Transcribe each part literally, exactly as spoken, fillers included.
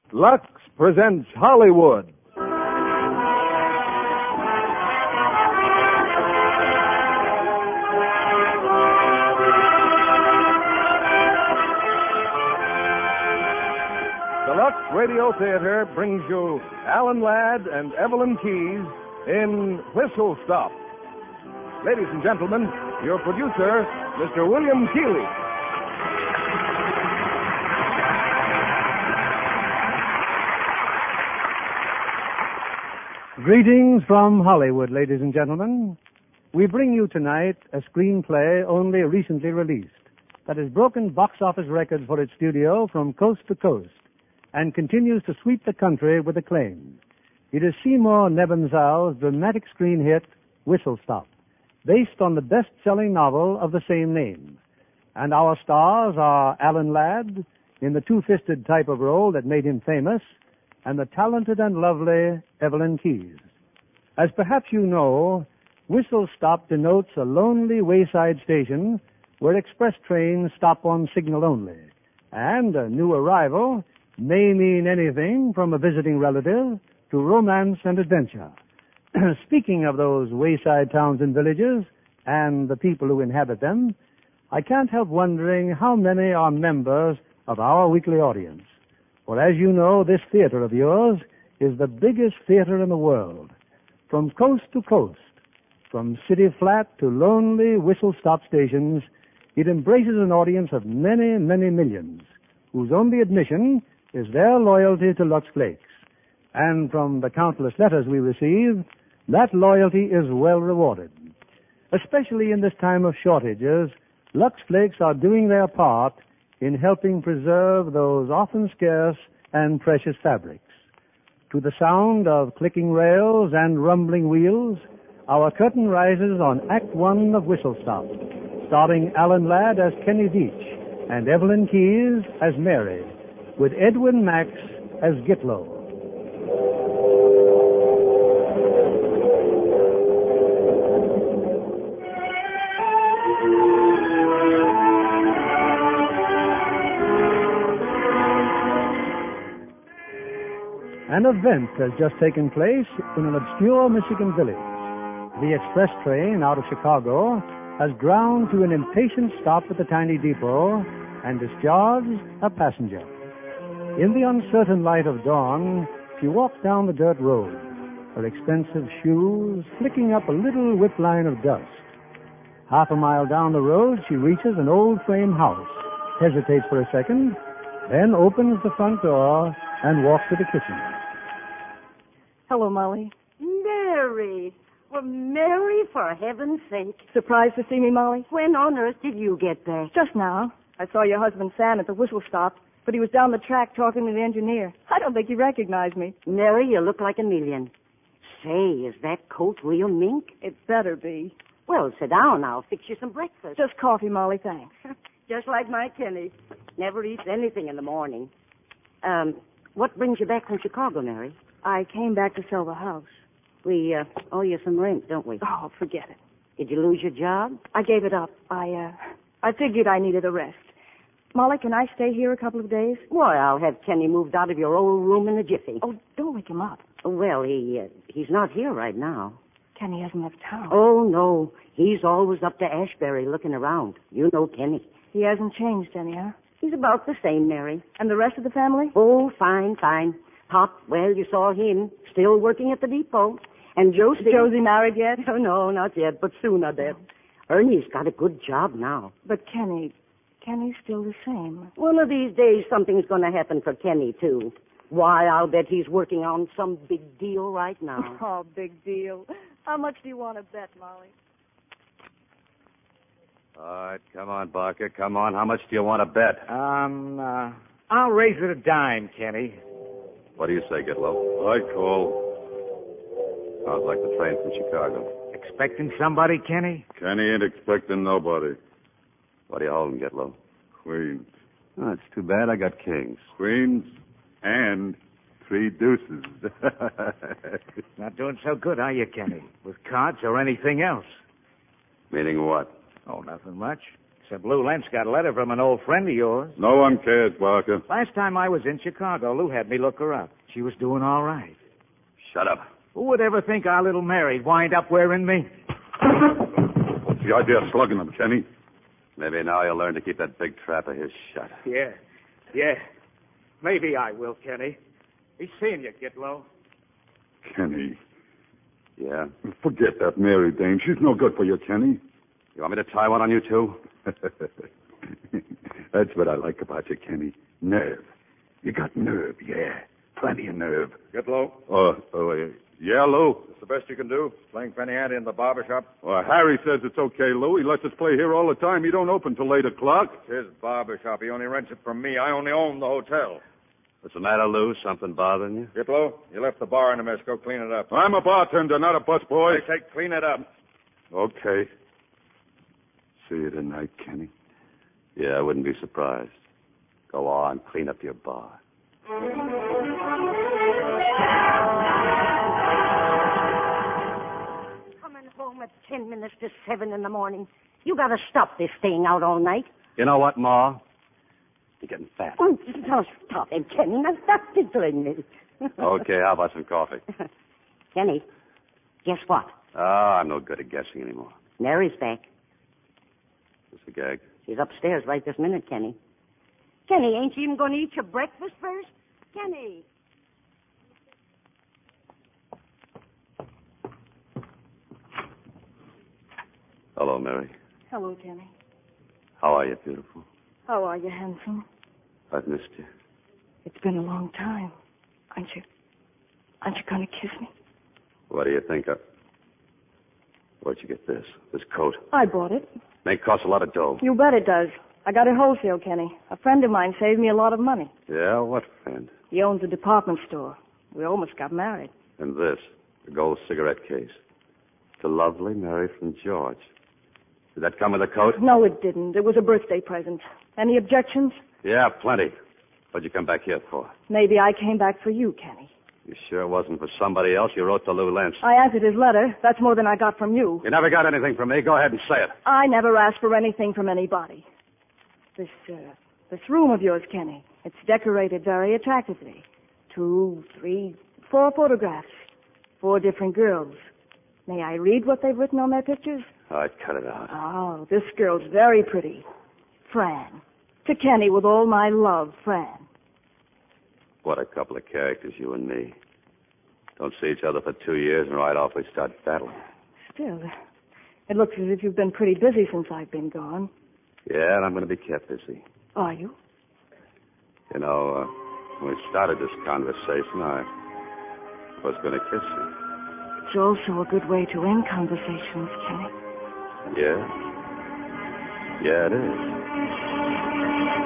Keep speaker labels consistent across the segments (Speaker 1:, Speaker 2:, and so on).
Speaker 1: Lux presents Hollywood. The Lux Radio Theater brings you Alan Ladd and Evelyn Keyes in Whistle Stop. Ladies and gentlemen, your producer, Mister William Keighley.
Speaker 2: Greetings from Hollywood, ladies and gentlemen. We bring you tonight a screenplay only recently released that has broken box office records for its studio from coast to coast and continues to sweep the country with acclaim. It is Seymour Nebenzahl's dramatic screen hit, Whistle Stop, based on the best-selling novel of the same name. And our stars are Alan Ladd in the two-fisted type of role that made him famous, and the talented and lovely Evelyn Keyes. As perhaps you know, Whistle Stop denotes a lonely wayside station where express trains stop on signal only, and a new arrival may mean anything from a visiting relative to romance and adventure. Speaking of those wayside towns and villages and the people who inhabit them, I can't help wondering how many are members of our weekly audience. For as you know, this theater of yours is the biggest theater in the world. From coast to coast, from city flat to lonely whistle-stop stations, it embraces an audience of many, many millions, whose only admission is their loyalty to Lux Flakes. And from the countless letters we receive, that loyalty is well rewarded. Especially in this time of shortages, Lux Flakes are doing their part in helping preserve those often scarce and precious fabrics. To the sound of clicking rails and rumbling wheels, our curtain rises on Act One of Whistle Stop, starring Alan Ladd as Kenny Deach and Evelyn Keyes as Mary, with Edwin Max as Gitlow. An event has just taken place in an obscure Michigan village. The express train out of Chicago has ground to an impatient stop at the tiny depot and discharged a passenger. In the uncertain light of dawn, she walks down the dirt road, her expensive shoes flicking up a little whip line of dust. Half a mile down the road, she reaches an old frame house, hesitates for a second, then opens the front door and walks to the kitchen.
Speaker 3: Hello, Molly.
Speaker 4: Mary. Well, Mary, for heaven's sake.
Speaker 3: Surprised to see me, Molly?
Speaker 4: When on earth did you get back?
Speaker 3: Just now. I saw your husband, Sam, at the whistle stop, but he was down the track talking to the engineer. I don't think he recognized me.
Speaker 4: Mary, you look like a million. Say, is that coat real mink?
Speaker 3: It better be.
Speaker 4: Well, sit down. I'll fix you some breakfast.
Speaker 3: Just coffee, Molly, thanks.
Speaker 4: Just like my Kenny. Never eats anything in the morning. Um, what brings you back from Chicago, Mary?
Speaker 3: I came back to sell the house.
Speaker 4: We uh, owe you some rent, don't we?
Speaker 3: Oh, forget it.
Speaker 4: Did you lose your job?
Speaker 3: I gave it up. I, uh, I figured I needed a rest. Molly, can I stay here a couple of days?
Speaker 4: Why, I'll have Kenny moved out of your old room in a jiffy.
Speaker 3: Oh, don't wake him up.
Speaker 4: Well, he uh, he's not here right now.
Speaker 3: Kenny hasn't left town.
Speaker 4: Oh, no. He's always up to Ashbury looking around. You know Kenny.
Speaker 3: He hasn't changed any, huh?
Speaker 4: He's about the same, Mary.
Speaker 3: And the rest of the family?
Speaker 4: Oh, fine, fine. Pop, well, you saw him, still working at the depot. And Josie...
Speaker 3: Is Josie married yet?
Speaker 4: Oh, no, not yet, but soon, I bet. Ernie's got a good job now.
Speaker 3: But Kenny, Kenny's still the same.
Speaker 4: One of these days, something's going to happen for Kenny, too. Why, I'll bet he's working on some big deal right now.
Speaker 3: Oh, big deal. How much do you want to bet, Molly?
Speaker 5: All right, come on, Barker, come on. How much do you want to bet?
Speaker 6: Um, uh, I'll raise it a dime, Kenny.
Speaker 5: What do you say, Gitlow? I call. Sounds like the train from Chicago.
Speaker 6: Expecting somebody, Kenny?
Speaker 7: Kenny ain't expecting nobody.
Speaker 5: What are you holding, Gitlow?
Speaker 7: Queens.
Speaker 5: Oh, it's too bad I got kings.
Speaker 7: Queens and three deuces.
Speaker 6: Not doing so good, are you, Kenny? With cards or anything else?
Speaker 5: Meaning what?
Speaker 6: Oh, nothing much. Except Lou Lentz got a letter from an old friend of yours.
Speaker 7: No one cares, Barker.
Speaker 6: Last time I was in Chicago, Lou had me look her up. She was doing all right.
Speaker 5: Shut up.
Speaker 6: Who would ever think our little Mary'd wind up wearing me?
Speaker 7: What's the idea of slugging him, Kenny?
Speaker 5: Maybe now you'll learn to keep that big trap of his shut.
Speaker 6: Yeah, yeah. Maybe I will, Kenny. He's seeing you, Gitlow.
Speaker 7: Kenny,
Speaker 5: Yeah?
Speaker 7: forget that Mary dame. She's no good for you, Kenny.
Speaker 5: You want me to tie one on you, too?
Speaker 7: That's what I like about you, Kenny. Nerve. You got nerve, yeah. Plenty of nerve.
Speaker 1: Get low.
Speaker 7: Oh, oh, uh, yeah, Lou.
Speaker 1: It's the best you can do. Playing penny ante in the barber shop.
Speaker 7: Well, Harry says it's okay, Lou. He lets us play here all the time. He don't open till eight o'clock.
Speaker 1: It's his barber shop. He only rents it from me. I only own the hotel.
Speaker 5: What's the matter, Lou? Something bothering you?
Speaker 1: Get low. You left the bar in a mess. Go clean it up.
Speaker 7: I'm a bartender, not a busboy.
Speaker 1: I say clean it up.
Speaker 7: Okay. See you tonight, Kenny.
Speaker 5: Yeah, I wouldn't be surprised. Go on, clean up your bar.
Speaker 4: Coming home at ten minutes to seven in the morning. You gotta stop this staying out all night.
Speaker 5: You know what, Ma? You're getting fat.
Speaker 4: Oh, now stop it, Kenny. Now stop tickling me.
Speaker 5: Okay, how about some coffee?
Speaker 4: Kenny, guess what?
Speaker 5: Oh, I'm no good at guessing anymore.
Speaker 4: Mary's back.
Speaker 5: What's the gag?
Speaker 4: She's upstairs right this minute, Kenny. Kenny, ain't you even going to eat your breakfast first? Kenny.
Speaker 5: Hello, Mary.
Speaker 3: Hello, Kenny.
Speaker 5: How are you, beautiful?
Speaker 3: How are you, handsome?
Speaker 5: I've missed you.
Speaker 3: It's been a long time. Aren't you? Aren't you going to kiss me?
Speaker 5: What do you think of... Where'd you get this? This coat?
Speaker 3: I bought it.
Speaker 5: May cost a lot of dough.
Speaker 3: You bet it does. I got it wholesale, Kenny. A friend of mine saved me a lot of money.
Speaker 5: Yeah? What friend?
Speaker 3: He owns a department store. We almost got married.
Speaker 5: And this, the gold cigarette case. The lovely Mary from George. Did that come with the coat?
Speaker 3: No, it didn't. It was a birthday present. Any objections?
Speaker 5: Yeah, plenty. What'd you come back here for?
Speaker 3: Maybe I came back for you, Kenny.
Speaker 5: You sure it wasn't for somebody else? You wrote to Lou Lentz.
Speaker 3: I answered his letter. That's more than I got from you.
Speaker 5: You never got anything from me. Go ahead and say it.
Speaker 3: I never asked for anything from anybody. This, uh, this room of yours, Kenny, it's decorated very attractively. Two, three, four photographs. Four different girls. May I read what they've written on their pictures?
Speaker 5: All right, cut it out.
Speaker 3: Oh, this girl's very pretty. Fran. To Kenny with all my love, Fran.
Speaker 5: What a couple of characters, you and me. Don't see each other for two years, and right off we start battling.
Speaker 3: Still, it looks as if you've been pretty busy since I've been gone.
Speaker 5: Yeah, and I'm going to be kept busy.
Speaker 3: Are you?
Speaker 5: You know, uh, when we started this conversation, I was going to kiss you.
Speaker 3: It's also a good way to end conversations, Kenny.
Speaker 5: Yeah? Yeah, it is.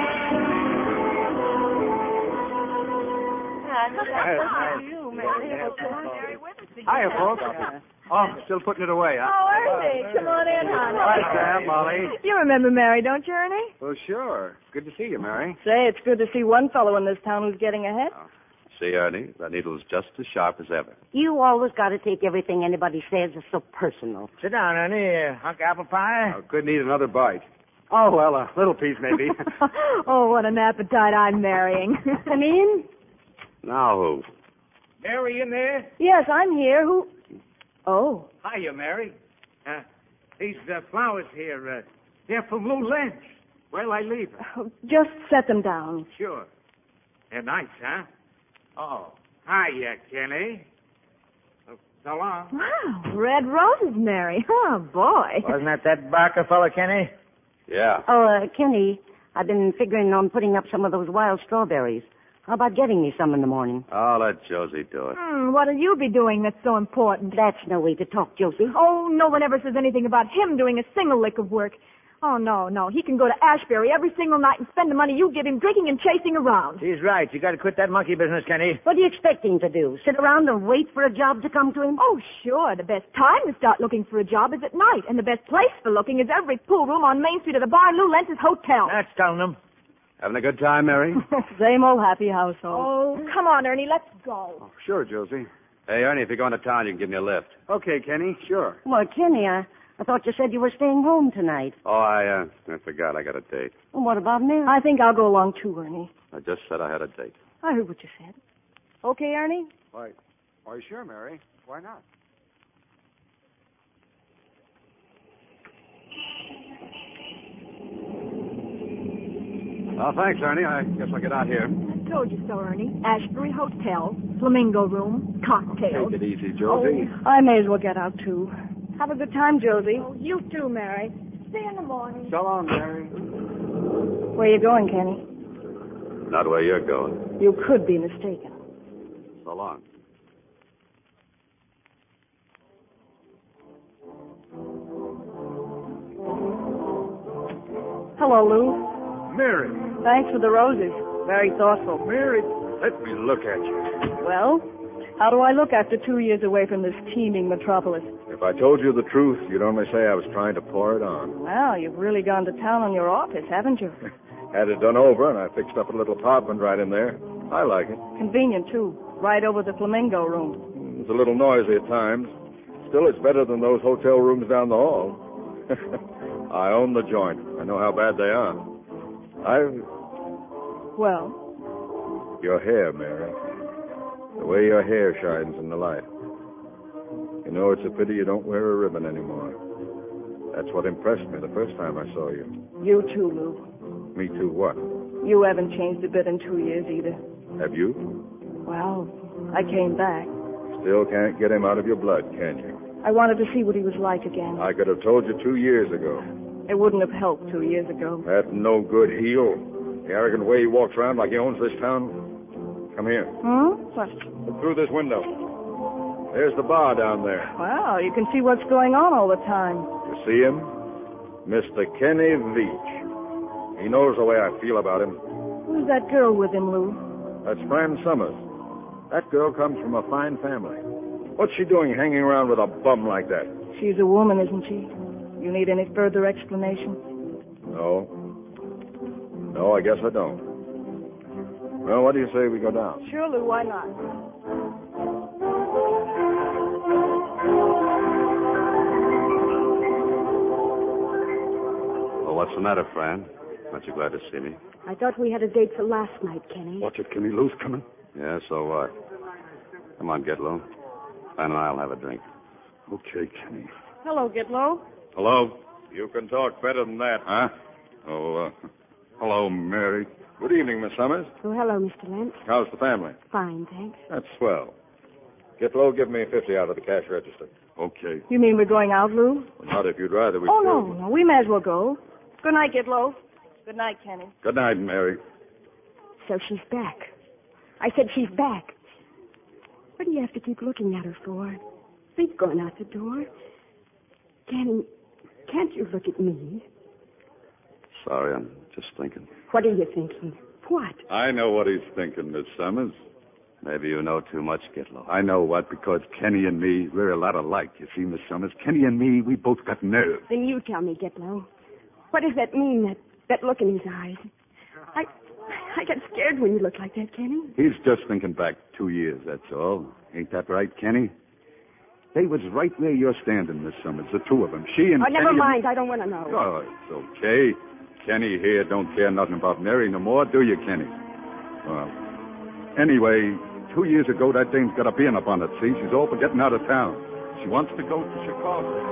Speaker 6: Hiya, folks. Oh, still putting it away, huh?
Speaker 3: Oh, Ernie, come on in, honey.
Speaker 6: Hi, Sam, Molly.
Speaker 3: You remember Mary, don't you, Ernie?
Speaker 6: Well, sure. Good to see you, Mary.
Speaker 3: Say, it's good to see one fellow in this town who's getting ahead.
Speaker 5: See, Ernie, that needle's just as sharp as ever.
Speaker 4: You always got to take everything anybody says as so personal.
Speaker 6: Sit down, Ernie. Uh, hunk apple pie? Oh, couldn't eat another bite. Oh, well, a little piece, maybe.
Speaker 3: Oh, what an appetite I'm marrying.
Speaker 4: Come in.
Speaker 5: Now who?
Speaker 6: Mary in there?
Speaker 3: Yes, I'm here. Who? Oh.
Speaker 6: Hiya, Mary. Uh, these uh, flowers here, uh, they're from Lou Lentz. Where'll I leave her?
Speaker 3: Oh, just set them down.
Speaker 6: Sure. They're nice, huh? Oh. Hiya, Kenny. Oh, so long.
Speaker 3: Wow, red roses, Mary. Oh, boy.
Speaker 6: Wasn't that that Barker fella, Kenny?
Speaker 5: Yeah.
Speaker 4: Oh, uh, Kenny, I've been figuring on putting up some of those wild strawberries. How about getting me some in the morning?
Speaker 5: I'll let Josie do it.
Speaker 3: Hmm, what'll you be doing that's so important?
Speaker 4: That's no way to talk, Josie.
Speaker 3: Oh, no one ever says anything about him doing a single lick of work. Oh, no, no. He can go to Ashbury every single night and spend the money you give him drinking and chasing around.
Speaker 6: He's right. You got to quit that monkey business, Kenny.
Speaker 4: What do you expect him to do? Sit around and wait for a job to come to him?
Speaker 3: Oh, sure. The best time to start looking for a job is at night, and the best place for looking is every pool room on Main Street of the bar in Lou Lentz's hotel.
Speaker 6: That's telling them.
Speaker 5: Having a good time, Mary?
Speaker 3: Same old happy household. Oh, come on, Ernie. Let's go.
Speaker 7: Oh, sure, Josie.
Speaker 5: Hey, Ernie, if you're going to town, you can give me a lift.
Speaker 7: Okay, Kenny, sure.
Speaker 4: Well, Kenny, I, I thought you said you were staying home tonight.
Speaker 5: Oh, I, uh, I forgot. I got a date.
Speaker 4: Well, what about Mary?
Speaker 3: I think I'll go along too, Ernie.
Speaker 5: I just said I had a date.
Speaker 3: I heard what you said. Okay, Ernie?
Speaker 8: Why, why, sure, Mary. Why not?
Speaker 7: Oh, thanks, Ernie. I guess I'll get out here.
Speaker 9: I told you so, Ernie. Ashbury Hotel, Flamingo Room, cocktails.
Speaker 7: Take it easy, Josie.
Speaker 3: Oh, I may as well get out, too. Have a good time, Josie.
Speaker 9: Oh, you too, Mary. See you in the morning.
Speaker 8: So long, Mary.
Speaker 3: Where you going, Kenny?
Speaker 5: Not where you're going.
Speaker 3: You could be mistaken.
Speaker 5: So long.
Speaker 3: Hello, Lou.
Speaker 8: Mary.
Speaker 3: Thanks for the roses. Very thoughtful.
Speaker 8: Mary, let me look at you.
Speaker 3: Well, how do I look after two years away from this teeming metropolis?
Speaker 8: If I told you the truth, you'd only say I was trying to pour it on.
Speaker 3: Well, you've really gone to town on your office, haven't you?
Speaker 8: Had it done over, and I fixed up a little apartment right in there. I like it.
Speaker 3: Convenient, too. Right over the Flamingo Room.
Speaker 8: It's a little noisy at times. Still, it's better than those hotel rooms down the hall. I own the joint. I know how bad they are. I've...
Speaker 3: Well?
Speaker 8: Your hair, Mary. The way your hair shines in the light. You know, it's a pity you don't wear a ribbon anymore. That's what impressed me the first time I saw you.
Speaker 3: You too, Lou.
Speaker 8: Me too, what?
Speaker 3: You haven't changed a bit in two years either.
Speaker 8: Have you?
Speaker 3: Well, I came back.
Speaker 8: Still can't get him out of your blood, can you?
Speaker 3: I wanted to see what he was like again.
Speaker 8: I could have told you two years ago.
Speaker 3: It wouldn't have helped two years ago.
Speaker 8: That no good heel. The arrogant way he walks around like he owns this town. Come here.
Speaker 3: Hmm? What?
Speaker 8: Look through this window. There's the bar down there.
Speaker 3: Wow, you can see what's going on all the time.
Speaker 8: You see him? Mister Kenny Veach. He knows the way I feel about him.
Speaker 3: Who's that girl with him, Lou?
Speaker 8: That's Fran Summers. That girl comes from a fine family. What's she doing hanging around with a bum like that?
Speaker 3: She's a woman, isn't she? You need any further explanation?
Speaker 8: No. No, I guess I don't. Well, what do you say we go down?
Speaker 3: Sure, Lou, why not?
Speaker 5: Well, what's the matter, Fran? Aren't you glad to see me?
Speaker 4: I thought we had a date for last night, Kenny.
Speaker 7: Watch it, Kenny. Lou's coming.
Speaker 5: Yeah, so what? Come on, Gitlow. Fran and I'll have a drink.
Speaker 7: Okay, Kenny.
Speaker 3: Hello, Gitlow.
Speaker 8: Hello. You can talk better than that.
Speaker 7: Huh? Oh, uh, hello, Mary.
Speaker 8: Good evening, Miss Summers.
Speaker 4: Oh, hello, Mister Lentz.
Speaker 8: How's the family?
Speaker 4: Fine, thanks.
Speaker 8: That's swell. Get low, give me fifty out of the cash register.
Speaker 7: Okay.
Speaker 3: You mean we're going out, Lou?
Speaker 8: Well, not if you'd rather we
Speaker 3: Oh,
Speaker 8: could.
Speaker 3: no, no, we may as well go. Good night, Gitlow. Good night, Kenny.
Speaker 8: Good night, Mary.
Speaker 4: So she's back. I said she's back. What do you have to keep looking at her for? Think going out the door. Kenny, can't you look at me?
Speaker 5: Sorry, I'm just thinking.
Speaker 4: What are you thinking? What?
Speaker 7: I know what he's thinking, Miss Summers.
Speaker 5: Maybe you know too much, Gitlow.
Speaker 7: I know what, because Kenny and me, we're a lot alike. You see, Miss Summers, Kenny and me, we both got nerve.
Speaker 4: Then you tell me, Gitlow. What does that mean, that, that look in his eyes? I I get scared when you look like that, Kenny.
Speaker 7: He's just thinking back two years, that's all. Ain't that right, Kenny? They was right where you're standing, Miss Summers, the two of them. She and
Speaker 4: Oh,
Speaker 7: Kenny...
Speaker 4: never mind. I don't want to know.
Speaker 7: Oh, it's okay. Kenny here don't care nothing about Mary no more, do you, Kenny? Well, anyway, two years ago, that dame's got a being up on it, see? She's all for getting out of town. She wants to go to Chicago.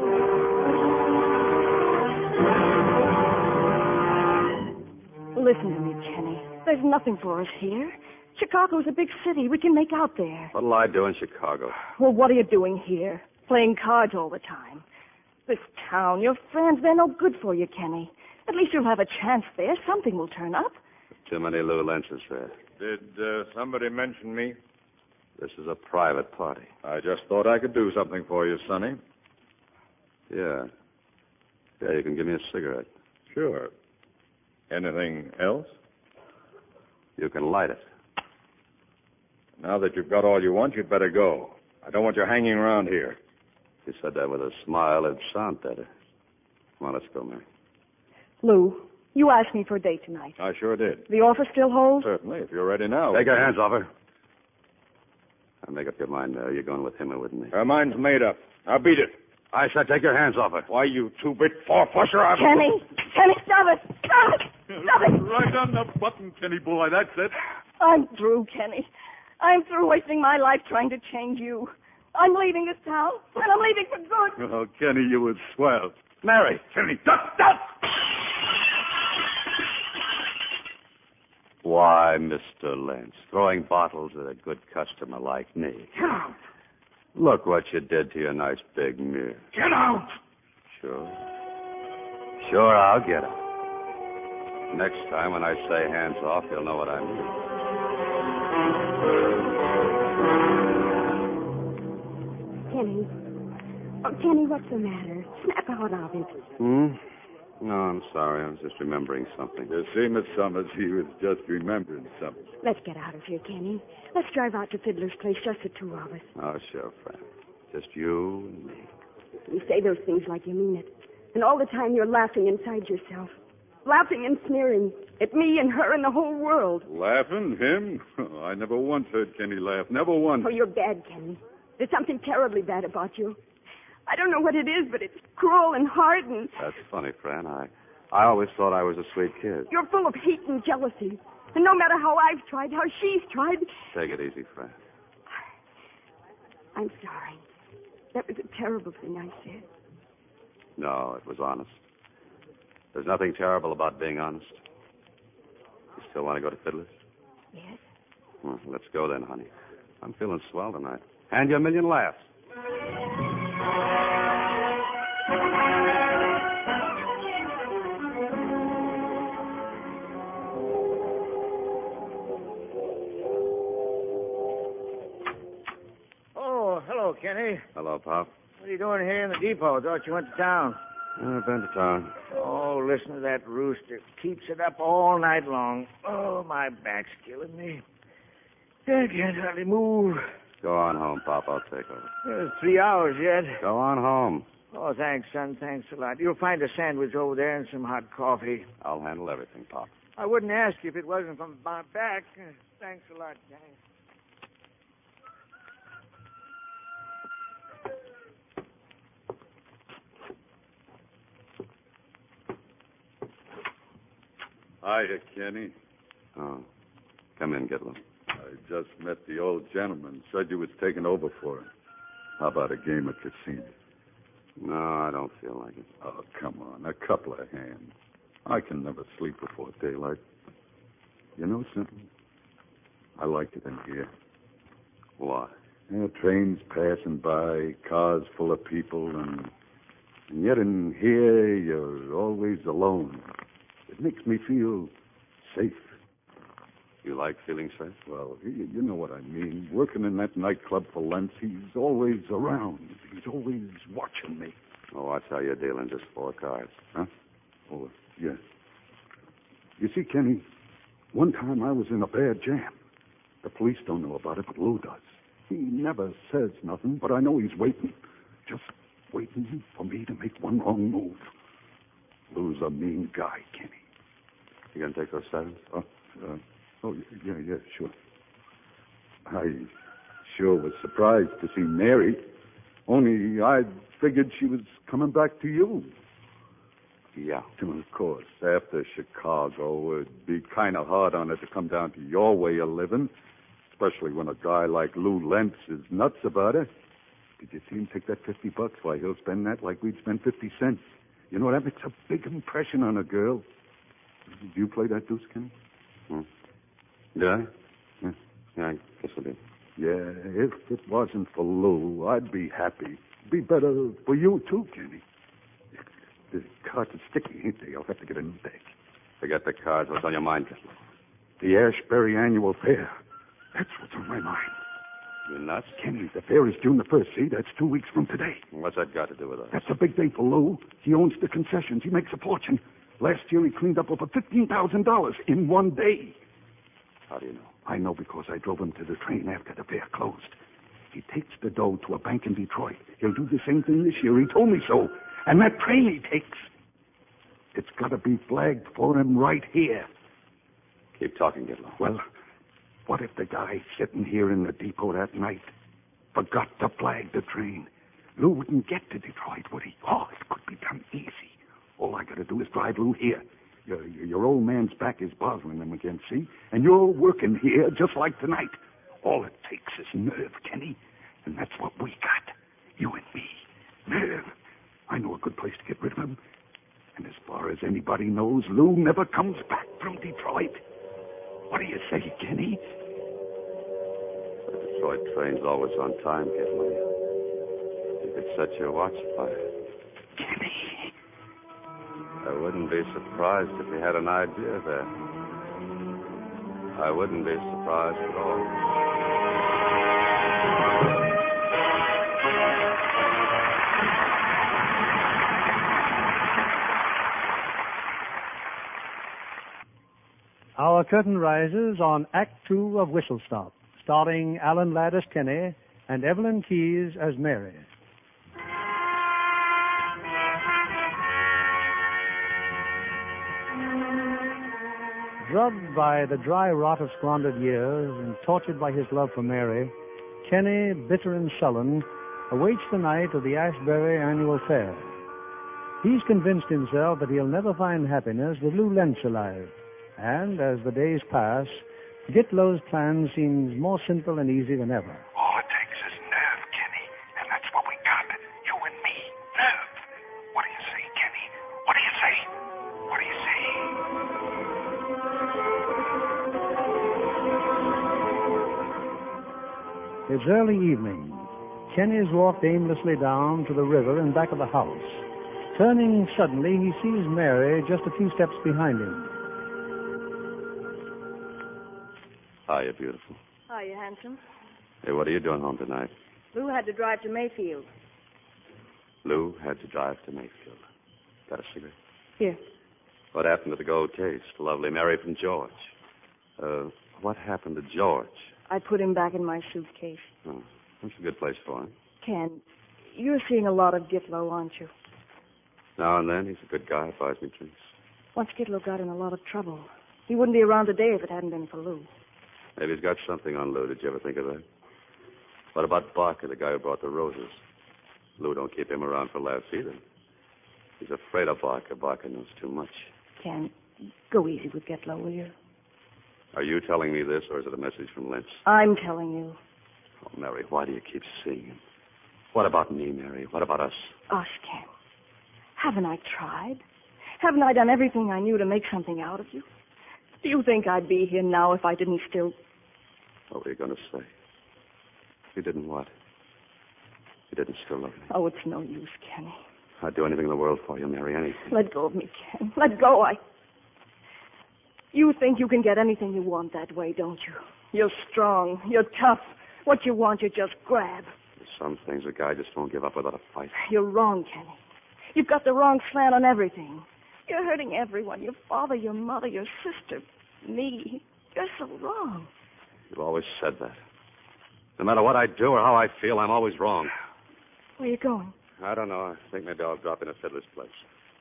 Speaker 3: Listen to me, Kenny. There's nothing for us here. Chicago's a big city. We can make out there.
Speaker 5: What'll I do in Chicago?
Speaker 3: Well, what are you doing here? Playing cards all the time. This town, your friends, they're no good for you, Kenny. At least you'll have a chance there. Something will turn up.
Speaker 5: Too many Lou Lentzes there.
Speaker 8: Did uh, somebody mention me?
Speaker 5: This is a private party.
Speaker 8: I just thought I could do something for you, Sonny.
Speaker 5: Yeah. Yeah, you can give me a cigarette.
Speaker 8: Sure. Anything else?
Speaker 5: You can light it.
Speaker 8: Now that you've got all you want, you'd better go. I don't want you hanging around here.
Speaker 5: If you said that with a smile, it'd sound better. Come on, let's go, Mary.
Speaker 3: Lou, you asked me for a date tonight.
Speaker 8: I sure did.
Speaker 3: The offer still holds?
Speaker 8: Certainly, if you're ready now.
Speaker 7: Take your hands off her.
Speaker 5: Now, make up your mind. Uh, you're going with him or with me?
Speaker 8: Her mind's made up. Now beat it.
Speaker 5: I said take your hands off her.
Speaker 6: Why, you two-bit four-flusher, I'm...
Speaker 3: Kenny! Kenny, stop it! Stop it! Stop it!
Speaker 7: Right on the button, Kenny boy. That's it.
Speaker 3: I'm through, Kenny. I'm through wasting my life trying to change you. I'm leaving this town, and I'm leaving for good.
Speaker 7: Oh, Kenny, you was swell.
Speaker 5: Mary.
Speaker 7: Kenny, duck, duck!
Speaker 5: Why, Mister Lentz, throwing bottles at a good customer like me.
Speaker 6: Get out!
Speaker 5: Look what you did to your nice big mirror.
Speaker 6: Get out!
Speaker 5: Sure. Sure, I'll get out. Next time when I say hands off, you'll know what I mean.
Speaker 4: Kenny. Oh, Kenny, what's the matter? Snap out of it.
Speaker 5: Hmm? No, I'm sorry. I was just remembering something.
Speaker 7: You see, Miss Summers, he was just remembering something.
Speaker 4: Let's get out of here, Kenny. Let's drive out to Fiddler's Place, just the two of us.
Speaker 5: Oh, sure, Fran. Just you and me.
Speaker 4: You say those things like you mean it. And all the time you're laughing inside yourself. Laughing and sneering at me and her and the whole world.
Speaker 7: Laughing? Him? Oh, I never once heard Kenny laugh. Never once.
Speaker 4: Oh, you're bad, Kenny. There's something terribly bad about you. I don't know what it is, but it's cruel and hard and...
Speaker 5: That's funny, Fran. I, I always thought I was a sweet kid.
Speaker 4: You're full of hate and jealousy. And no matter how I've tried, how she's tried...
Speaker 5: Take it easy, Fran.
Speaker 4: I'm sorry. That was a terrible thing I said.
Speaker 5: No, it was honest. There's nothing terrible about being honest. You still want to go to Fiddler's?
Speaker 4: Yes?
Speaker 5: Well, let's go then, honey. I'm feeling swell tonight. And you a million laughs.
Speaker 6: Oh, hello, Kenny.
Speaker 5: Hello, Pop.
Speaker 6: What are you doing here in the depot? Thought you went to town.
Speaker 5: I've been to town.
Speaker 6: Oh, listen to that rooster. Keeps it up all night long. Oh, my back's killing me. I can't hardly move.
Speaker 5: Go on home, Pop. I'll take over.
Speaker 6: There's three hours yet.
Speaker 5: Go on home.
Speaker 6: Oh, thanks, son. Thanks a lot. You'll find a sandwich over there and some hot coffee.
Speaker 5: I'll handle everything, Pop.
Speaker 6: I wouldn't ask you if it wasn't from my back. Uh, Thanks a lot, Kenny.
Speaker 7: Hiya, Kenny.
Speaker 5: Oh. Come in, Gitlin.
Speaker 7: I just met the old gentleman. Said you was taking over for him. How about a game of casino?
Speaker 5: No, I don't feel like it.
Speaker 7: Oh, come on. A couple of hands. I can never sleep before daylight. You know something? I like it in here.
Speaker 5: What?
Speaker 7: Yeah, trains passing by, cars full of people, and, and yet in here you're always alone. It makes me feel safe.
Speaker 5: You like feeling safe?
Speaker 7: Well, you, you know what I mean. Working in that nightclub for Lentz, he's always around. He's always watching me.
Speaker 5: Oh, watch how you're dealing. Just four cards.
Speaker 7: Huh? Oh, yes. You see, Kenny, one time I was in a bad jam. The police don't know about it, but Lou does. He never says nothing, but I know he's waiting. Just waiting for me to make one wrong move. Lou's a mean guy, Kenny.
Speaker 5: You gonna take those sevens?
Speaker 7: Oh, uh, oh, yeah, yeah, sure. I sure was surprised to see Mary. Only I figured she was coming back to you.
Speaker 5: Yeah.
Speaker 7: Of course, after Chicago, it'd be kind of hard on her to come down to your way of living, especially when a guy like Lou Lentz is nuts about it. Did you see him take that fifty bucks? Why, he'll spend that like we'd spend fifty cents. You know, that makes a big impression on a girl. Did you play that deuce, Kenny?
Speaker 5: Hmm. Did I?
Speaker 7: Yeah.
Speaker 5: Yeah, I guess I did.
Speaker 7: Yeah, if it wasn't for Lou, I'd be happy. Be better for you, too, Kenny. The cards are sticky, ain't they? I'll have to get a new deck.
Speaker 5: Forget the cards. What's on your mind, Gitlin?
Speaker 7: The Ashbury Annual Fair. That's what's on my mind.
Speaker 5: You nuts?
Speaker 7: Kenny, the fair is June the first, see? That's two weeks from today.
Speaker 5: What's that got to do with us?
Speaker 7: That's a big day for Lou. He owns the concessions. He makes a fortune. Last year he cleaned up over fifteen thousand dollars in one day.
Speaker 5: How do you know?
Speaker 7: I know because I drove him to the train after the fair closed. He takes the dough to a bank in Detroit. He'll do the same thing this year. He told me so. And that train he takes, it's got to be flagged for him right here.
Speaker 5: Keep talking, Gitlin.
Speaker 7: Well, what if the guy sitting here in the depot that night forgot to flag the train?
Speaker 10: Lou wouldn't get to Detroit, would he? Oh, it could be done easy. All I got to do is drive Lou here. Your, your old man's back is bothering him again, see? And you're working here just like tonight. All it takes is nerve, Kenny. And that's what we got. You and me. Nerve. I know a good place to get rid of him. And as far as anybody knows, Lou never comes back from Detroit. What do you say, Kenny?
Speaker 5: The Detroit train's always on time, Gitlow. You could set your watch by it.
Speaker 10: Kenny.
Speaker 5: I wouldn't be surprised if you had an idea there. I wouldn't be surprised at all.
Speaker 2: Our curtain rises on Act Two of Whistle Stop, starring Alan Ladd as Kenny and Evelyn Keyes as Mary. Drugged by the dry rot of squandered years and tortured by his love for Mary, Kenny, bitter and sullen, awaits the night of the Ashbury Annual Fair. He's convinced himself that he'll never find happiness with Lou Lentz alive. And as the days pass, Gitlow's plan seems more simple and easy than ever.
Speaker 10: All it takes is nerve, Kenny. And that's what we got. You and me. Nerve. What do you say, Kenny? What do you say? What do you say?
Speaker 2: It's early evening. Kenny's walked aimlessly down to the river and back of the house. Turning suddenly, he sees Mary just a few steps behind him.
Speaker 5: Hiya, beautiful.
Speaker 3: Hiya, handsome.
Speaker 5: Hey, what are you doing home tonight?
Speaker 3: Lou had to drive to Mayfield.
Speaker 5: Lou had to drive to Mayfield. Got a cigarette?
Speaker 3: Here.
Speaker 5: What happened to the gold case? The lovely Mary from George. Uh, what happened to George?
Speaker 3: I put him back in my suitcase.
Speaker 5: Oh, that's a good place for him.
Speaker 3: Ken, you're seeing a lot of Gitlow, aren't you?
Speaker 5: Now and then, he's a good guy, buys me drinks.
Speaker 3: Once Gitlow got in a lot of trouble. He wouldn't be around today if it hadn't been for Lou.
Speaker 5: Maybe he's got something on Lou. Did you ever think of that? What about Barker, the guy who brought the roses? Lou don't keep him around for laughs either. He's afraid of Barker. Barker knows too much.
Speaker 3: Ken, go easy with Gitlow, will you?
Speaker 5: Are you telling me this, or is it a message from Lentz?
Speaker 3: I'm telling you.
Speaker 5: Oh, Mary, why do you keep seeing him? What about me, Mary? What about us?
Speaker 3: Us, Ken. Haven't I tried? Haven't I done everything I knew to make something out of you? Do you think I'd be here now if I didn't still...
Speaker 5: What were you going to say? You didn't what? You didn't still love me?
Speaker 3: Oh, it's no use, Kenny.
Speaker 5: I'd do anything in the world for you, Mary, anything.
Speaker 3: Let go of me, Ken. Let go. I... You think you can get anything you want that way, don't you? You're strong. You're tough. What you want, you just grab.
Speaker 5: There's some things a guy just won't give up without a fight.
Speaker 3: You're wrong, Kenny. You've got the wrong slant on everything. You're hurting everyone. Your father, your mother, your sister, me. You're so wrong.
Speaker 5: You've always said that. No matter what I do or how I feel, I'm always wrong.
Speaker 3: Where are you going?
Speaker 5: I don't know. I think maybe I'll drop in at Fiddler's place.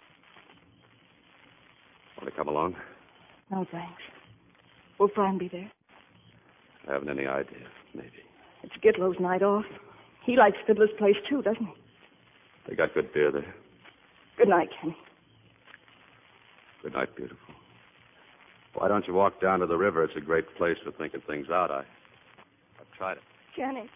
Speaker 5: Want to come along?
Speaker 3: No, thanks. Will Fran be there?
Speaker 5: I haven't any idea. Maybe.
Speaker 3: It's Gitlow's night off. He likes Fiddler's place, too, doesn't he?
Speaker 5: They got good beer there.
Speaker 3: Good night, Kenny.
Speaker 5: Good night, beautiful. Why don't you walk down to the river? It's a great place for thinking things out. I, I've tried it.
Speaker 3: Kenny.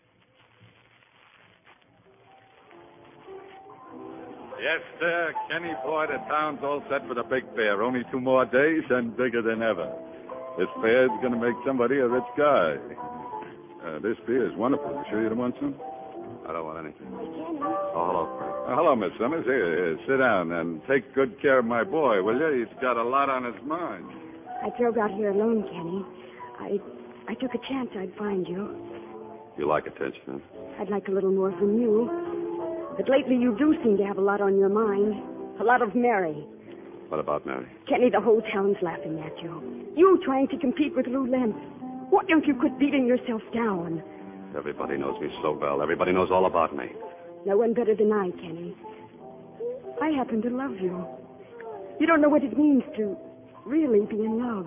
Speaker 7: Yes, sir. Kenny boy, the town's all set for the big fair. Only two more days and bigger than ever. This fair's going to make somebody a rich guy. Uh, this beer is wonderful. You sure you don't want some?
Speaker 5: I don't want anything.
Speaker 4: Kenny.
Speaker 5: Oh, hello, Frank.
Speaker 7: Uh, hello, Miss Summers. Here, here, sit down and take good care of my boy, will you? He's got a lot on his mind.
Speaker 4: I drove out here alone, Kenny. I I took a chance I'd find you.
Speaker 5: You like attention, huh?
Speaker 4: I'd like a little more from you. But lately you do seem to have a lot on your mind. A lot of Mary.
Speaker 5: What about Mary?
Speaker 4: Kenny, the whole town's laughing at you. You trying to compete with Lou Lentz. Why don't you quit beating yourself down?
Speaker 5: Everybody knows me so well. Everybody knows all about me.
Speaker 4: No one better than I, Kenny. I happen to love you. You don't know what it means to really be in love.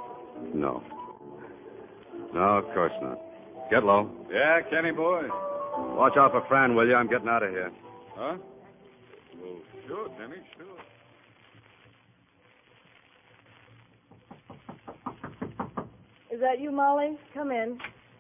Speaker 5: No. No, of course not. Get low.
Speaker 7: Yeah, Kenny boy.
Speaker 5: Watch out for Fran, will you? I'm getting out of here.
Speaker 7: Huh? Well, sure, Kenny, sure.
Speaker 3: Is that you, Molly? Come in.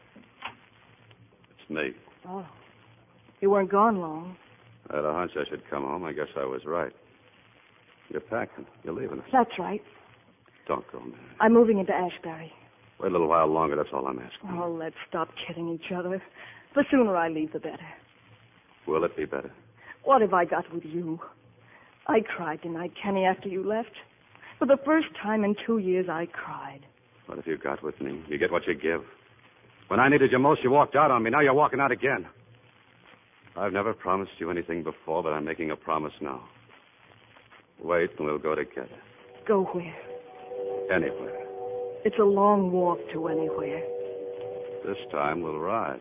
Speaker 5: It's me.
Speaker 3: Oh. You weren't gone long.
Speaker 5: I had a hunch I should come home. I guess I was right. You're packing. You're leaving us.
Speaker 3: That's right.
Speaker 5: Don't go, man.
Speaker 3: I'm moving into Ashbury.
Speaker 5: Wait a little while longer. That's all I'm asking.
Speaker 3: Oh, let's stop kidding each other. The sooner I leave, the better.
Speaker 5: Will it be better?
Speaker 3: What have I got with you? I cried tonight, Kenny, after you left. For the first time in two years, I cried.
Speaker 5: What have you got with me? You get what you give. When I needed you most, you walked out on me. Now you're walking out again. I've never promised you anything before, but I'm making a promise now. Wait, and we'll go together.
Speaker 3: Go where?
Speaker 5: Anywhere.
Speaker 3: It's a long walk to anywhere.
Speaker 5: This time we'll ride.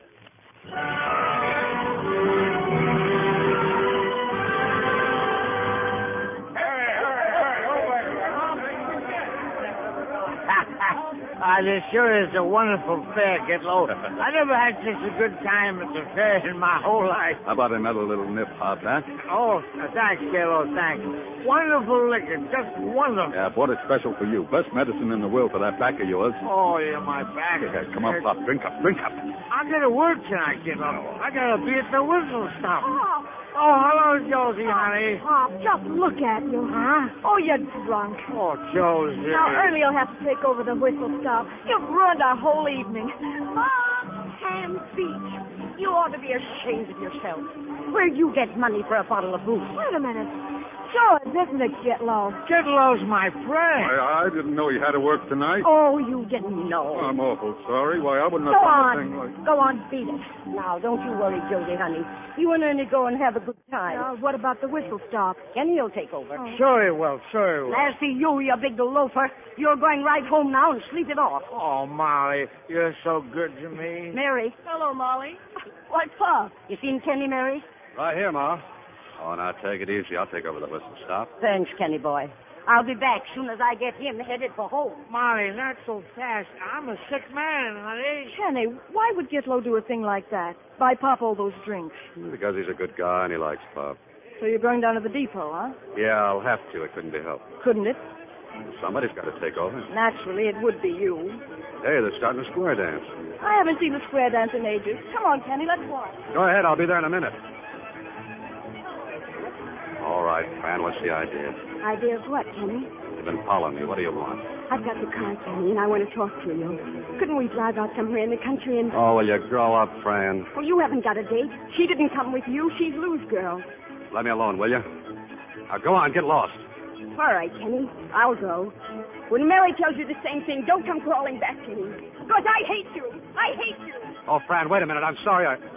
Speaker 6: Ah, this sure is a wonderful fair, Gitlow. I never had such a good time at the fair in my whole life.
Speaker 7: How about another little nip hop, huh?
Speaker 6: Oh, thanks, Gitlow, thanks. Wonderful liquor, just wonderful.
Speaker 7: Yeah, I bought it special for you. Best medicine in the world for that back of yours.
Speaker 6: Oh, you're my back.
Speaker 7: Yeah, come on, Pop. Drink up, drink up.
Speaker 6: I gotta work tonight, Gitlow. I gotta be at the whistle stop. Oh. Oh, hello, Josie, honey.
Speaker 9: Pop, just look at you.
Speaker 6: Huh?
Speaker 9: Oh, you're drunk.
Speaker 6: Oh, Josie.
Speaker 9: Now, Ernie will have to take over the whistle stop. You've ruined our whole evening. Mom, Ham Beach, you ought to be ashamed of yourself. Where'd you get money for a bottle of booze? Wait a minute. Sure, isn't it, Gitlow?
Speaker 6: Gitlow's my friend.
Speaker 7: I, I didn't know you had to work tonight.
Speaker 9: Oh, you didn't know.
Speaker 7: I'm awful sorry. Why, I wouldn't have
Speaker 9: Go
Speaker 7: done
Speaker 9: on.
Speaker 7: a thing like...
Speaker 9: Go on, beat it. Now, don't you worry, Josie, honey. You and Ernie go and have a good time.
Speaker 4: Uh, what about the whistle stop?
Speaker 9: Kenny'll take over.
Speaker 6: Oh. Sure he will, sure he will.
Speaker 9: As for you, you big loafer, you're going right home now and sleep it off.
Speaker 6: Oh, Molly, you're so good to me.
Speaker 9: Mary.
Speaker 3: Hello, Molly.
Speaker 9: Why, Pop? You seen Kenny, Mary?
Speaker 5: Right here, Ma. Oh, now take it easy. I'll take over the whistle stop.
Speaker 9: Thanks, Kenny boy. I'll be back soon as I get him headed for home.
Speaker 6: Molly, not so fast. I'm a sick man, honey.
Speaker 3: Kenny, why would Gitlow do a thing like that? Buy Pop all those drinks?
Speaker 5: Because he's a good guy and he likes Pop.
Speaker 3: So you're going down to the depot, huh?
Speaker 5: Yeah, I'll have to. It couldn't be helped.
Speaker 3: Couldn't it?
Speaker 5: Somebody's got to take over.
Speaker 3: Naturally, it would be you.
Speaker 5: Hey, they're starting a square dance.
Speaker 3: I haven't seen a square dance in ages. Come on, Kenny, let's watch.
Speaker 5: Go ahead. I'll be there in a minute. All right, Fran, what's the idea?
Speaker 4: Idea of what, Kenny?
Speaker 5: You've been following me. What do you want?
Speaker 4: I've got the car, Kenny, and I want to talk to you. Couldn't we drive out somewhere in the country and...
Speaker 5: Oh, will you grow up, Fran?
Speaker 4: Well, you haven't got a date. She didn't come with you. She's Lou's girl.
Speaker 5: Let me alone, will you? Now, go on, get lost.
Speaker 4: All right, Kenny. I'll go. When Mary tells you the same thing, don't come crawling back to me. Because I hate you. I hate you.
Speaker 5: Oh, Fran, wait a minute. I'm sorry. I...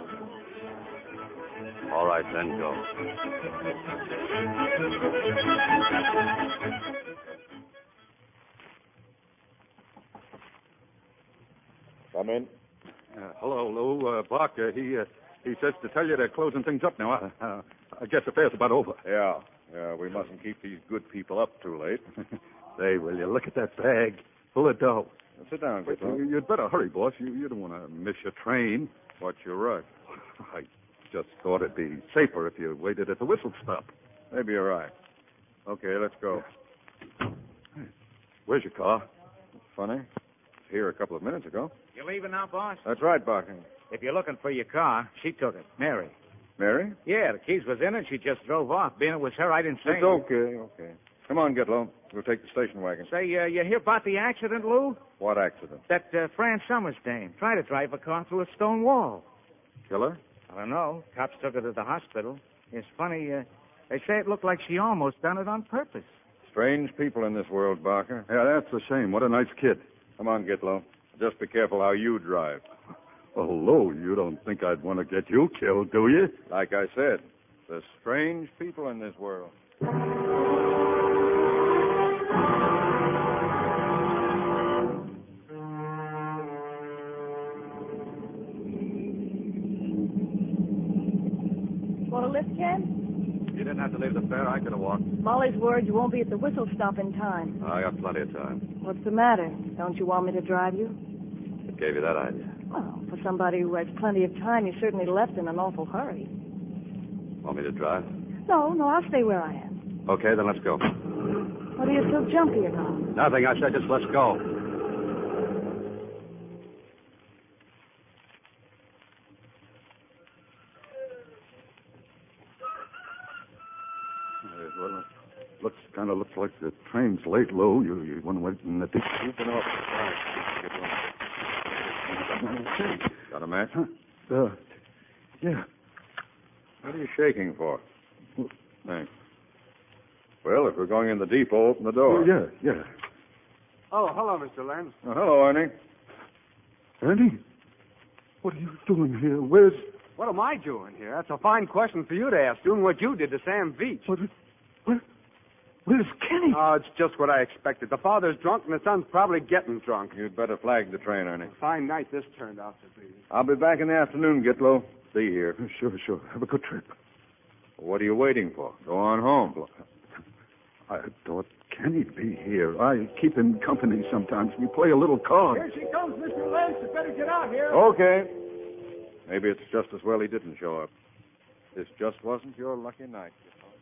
Speaker 5: All right, then go.
Speaker 8: Come in.
Speaker 7: Uh, hello, Lou. Uh, Buck, uh, he, uh, he says to tell you they're closing things up now. Uh, uh, I guess the fair's about over.
Speaker 8: Yeah. Yeah, we mustn't keep these good people up too late.
Speaker 7: Say, will you look at that bag full of dough?
Speaker 8: Now, sit down,
Speaker 7: Wait,
Speaker 8: Gitlow.
Speaker 7: you, you'd better hurry, boss. You, you don't want to miss your train.
Speaker 8: What's your rush?
Speaker 7: I just thought it'd be safer if you waited at the whistle stop.
Speaker 8: Maybe you're right. Okay, let's go.
Speaker 7: Hey, where's your car?
Speaker 8: It's funny. It's here a couple of minutes ago.
Speaker 6: You leaving now, boss?
Speaker 8: That's right, Barker.
Speaker 6: If you're looking for your car, she took it. Mary.
Speaker 8: Mary?
Speaker 6: Yeah, the keys was in it. She just drove off. Being it was her, I didn't say
Speaker 8: It's okay, okay. Come on, Gitlow. We'll take the station wagon.
Speaker 6: Say, uh, you hear about the accident, Lou?
Speaker 8: What accident?
Speaker 6: That uh, Fran Summers dame tried to drive a car through a stone wall.
Speaker 8: Killer?
Speaker 6: I don't know. Cops took her to the hospital. It's funny, uh, they say it looked like she almost done it on purpose.
Speaker 8: Strange people in this world, Barker.
Speaker 7: Yeah, that's a shame. What a nice kid.
Speaker 8: Come on, Gitlow. Just be careful how you drive.
Speaker 7: Oh, Lou, you don't think I'd want to get you killed, do you?
Speaker 8: Like I said, there's strange people in this world.
Speaker 3: Want a lift, Ken?
Speaker 5: You didn't have to leave the fair. I could have walked.
Speaker 3: Molly's worried you won't be at the whistle stop in time.
Speaker 5: I got plenty of time.
Speaker 3: What's the matter? Don't you want me to drive you?
Speaker 5: It gave you that idea.
Speaker 3: Well, For somebody who has plenty of time, you certainly left in an awful hurry.
Speaker 5: Want me to drive?
Speaker 3: No, no, I'll stay where I am.
Speaker 5: Okay, then let's go.
Speaker 3: What are you so jumpy about?
Speaker 5: Nothing. I said just let's go.
Speaker 10: Uh, well, it looks kind of looks like the train's late, Lou. You you want to wait in the deep.
Speaker 8: Keep it off. Got a match?
Speaker 10: Huh? Uh, yeah.
Speaker 8: What are you shaking for? Thanks. Well, if we're going in the depot, open the door.
Speaker 10: Yeah, yeah.
Speaker 1: Oh, hello, Mister Lenz.
Speaker 8: Oh, hello, Ernie.
Speaker 10: Ernie, what are you doing here? Where's...
Speaker 1: What am I doing here? That's a fine question for you to ask, doing what you did to Sam Beach.
Speaker 10: What, where, where's Kenny?
Speaker 1: Oh, it's just what I expected. The father's drunk, and the son's probably getting drunk.
Speaker 8: You'd better flag the train, Ernie.
Speaker 1: A fine night this turned out to be.
Speaker 8: I'll be back in the afternoon, Gitlow. See you here.
Speaker 10: Sure, sure. Have a good trip.
Speaker 8: What are you waiting for? Go on home.
Speaker 10: I thought Kenny'd be here. I keep him company sometimes. We play a little card.
Speaker 1: she comes, Mister Lenz. You better get out here.
Speaker 8: Okay. Maybe it's just as well he didn't show up. This just wasn't your lucky night.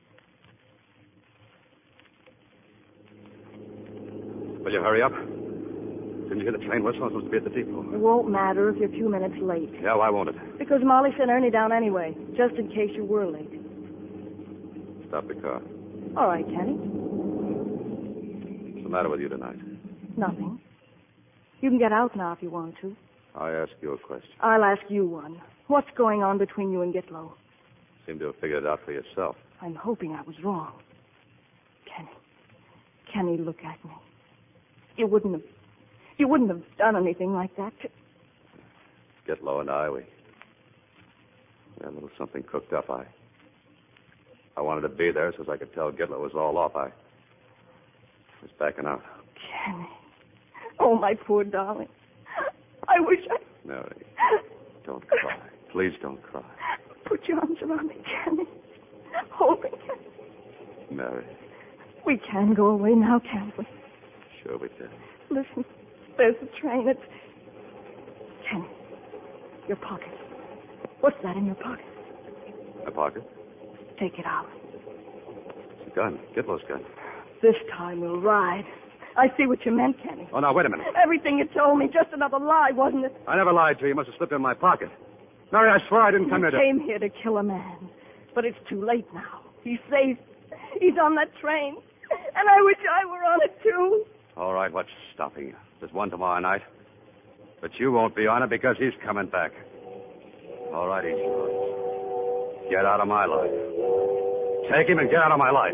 Speaker 5: Will you hurry up? Didn't you hear the train whistle? I was supposed to be at the depot.
Speaker 3: It won't matter if you're a few minutes late.
Speaker 5: Yeah, why won't it?
Speaker 3: Because Molly sent Ernie down anyway, just in case you were late.
Speaker 5: Stop the car.
Speaker 3: All right, Kenny.
Speaker 5: What's the matter with you tonight?
Speaker 3: Nothing. You can get out now if you want to.
Speaker 5: I ask you a question.
Speaker 3: I'll ask you one. What's going on between you and Gitlow?
Speaker 5: Seem to have figured it out for yourself.
Speaker 3: I'm hoping I was wrong. Kenny. Kenny, look at me. You wouldn't have... You wouldn't have done anything like that to...
Speaker 5: Gitlow and I, we... we had a little something cooked up. I... I wanted to be there so as I could tell Gitlow was all off. I was backing out.
Speaker 3: Kenny. Oh, my poor darling. I wish I...
Speaker 5: Mary, don't cry. Please don't cry.
Speaker 3: Put your arms around me, Kenny. Hold me, Kenny.
Speaker 5: Mary.
Speaker 3: We can go away now, can't we?
Speaker 5: Sure we can.
Speaker 3: Listen, there's the train. It's... Kenny, your pocket. What's that in your pocket?
Speaker 5: My pocket?
Speaker 3: Take it out.
Speaker 5: It's a gun. Gitlow's gun.
Speaker 3: This time we'll ride. I see what you meant, Kenny.
Speaker 5: Oh, now, wait a minute.
Speaker 3: Everything you told me, just another lie, wasn't it?
Speaker 5: I never lied to you. You must have slipped in my pocket. Mary, I swear I didn't come
Speaker 3: You
Speaker 5: here to...
Speaker 3: came here to kill a man. But it's too late now. He's safe. He's on that train. And I wish I were on it, too.
Speaker 5: All right, what's stopping you? There's one tomorrow night. But you won't be on it because he's coming back. All right, easy, boys. Get out of my life. Take him and get out of my life.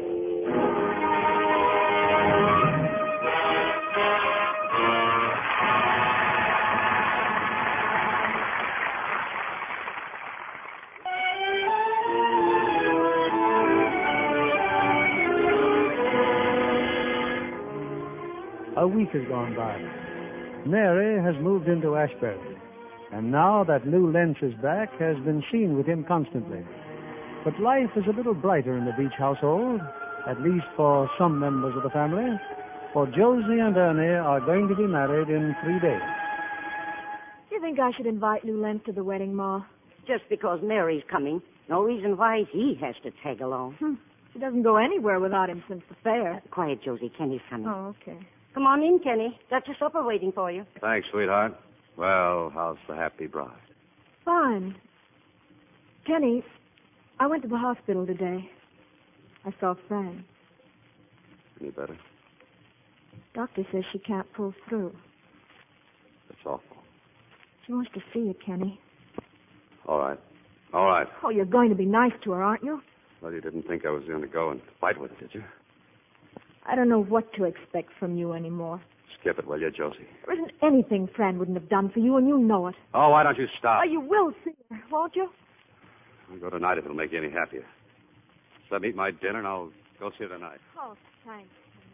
Speaker 2: A week has gone by. Mary has moved into Ashbury, and now that Lou Lentz is back, has been seen with him constantly. But life is a little brighter in the Beach household, at least for some members of the family, for Josie and Ernie are going to be married in three days.
Speaker 9: Do you think I should invite Lou Lentz to the wedding, Ma?
Speaker 4: Just because Mary's coming, no reason why he has to tag along.
Speaker 9: Hmm. She doesn't go anywhere without him since the fair.
Speaker 4: Uh, quiet, Josie. Kenny's coming.
Speaker 9: Oh, okay.
Speaker 4: Come on in, Kenny. Got your supper waiting for you.
Speaker 5: Thanks, sweetheart. Well, how's the happy bride?
Speaker 9: Fine. Kenny, I went to the hospital today. I saw Fran.
Speaker 5: Any better?
Speaker 9: Doctor says she can't pull through.
Speaker 5: It's awful.
Speaker 9: She wants to see you, Kenny.
Speaker 5: All right. All right.
Speaker 9: Oh, you're going to be nice to her, aren't you?
Speaker 5: Well, you didn't think I was going to go and fight with her, did you?
Speaker 9: I don't know what to expect from you anymore.
Speaker 5: Skip it, will you, Josie?
Speaker 9: There isn't anything Fran wouldn't have done for you, and you know it.
Speaker 5: Oh, why don't you stop?
Speaker 9: Oh, you will see her, won't you?
Speaker 5: I'll go tonight if it'll make you any happier. Just let me eat my dinner, and I'll go see her tonight.
Speaker 9: Oh, thanks.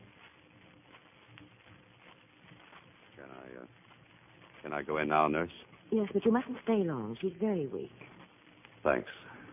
Speaker 5: Can I, uh, can I go in now, nurse?
Speaker 4: Yes, but you mustn't stay long. She's very weak.
Speaker 5: Thanks.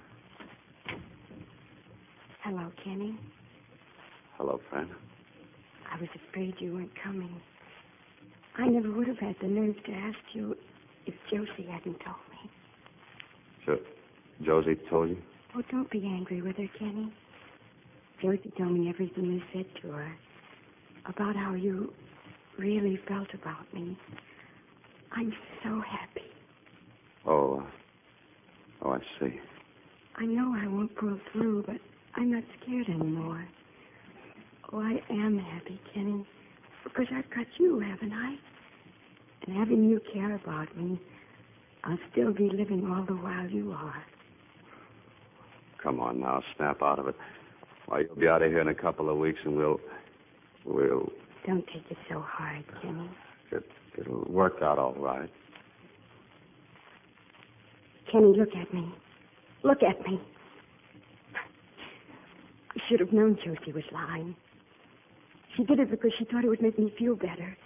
Speaker 4: Hello, Kenny.
Speaker 5: Hello, Fran.
Speaker 4: I was afraid you weren't coming. I never would have had the nerve to ask you. if Josie hadn't told me.
Speaker 5: Jo- Josie told you?
Speaker 4: Oh, don't be angry with her, Kenny. Josie told me everything you said to her about how you really felt about me. I'm so happy.
Speaker 5: Oh, uh, oh, I see.
Speaker 4: I know I won't pull through, but I'm not scared anymore. Oh, I am happy, Kenny, because I've got you, haven't I? And having you care about me, I'll still be living all the while you are.
Speaker 5: Come on now, snap out of it. Why, you'll be out of here in a couple of weeks, and we'll, we'll.
Speaker 4: Don't take it so hard, Kenny.
Speaker 5: It, it'll work out all right.
Speaker 4: Kenny, look at me. Look at me. I should have known Josie was lying. She did it because she thought it would make me feel better.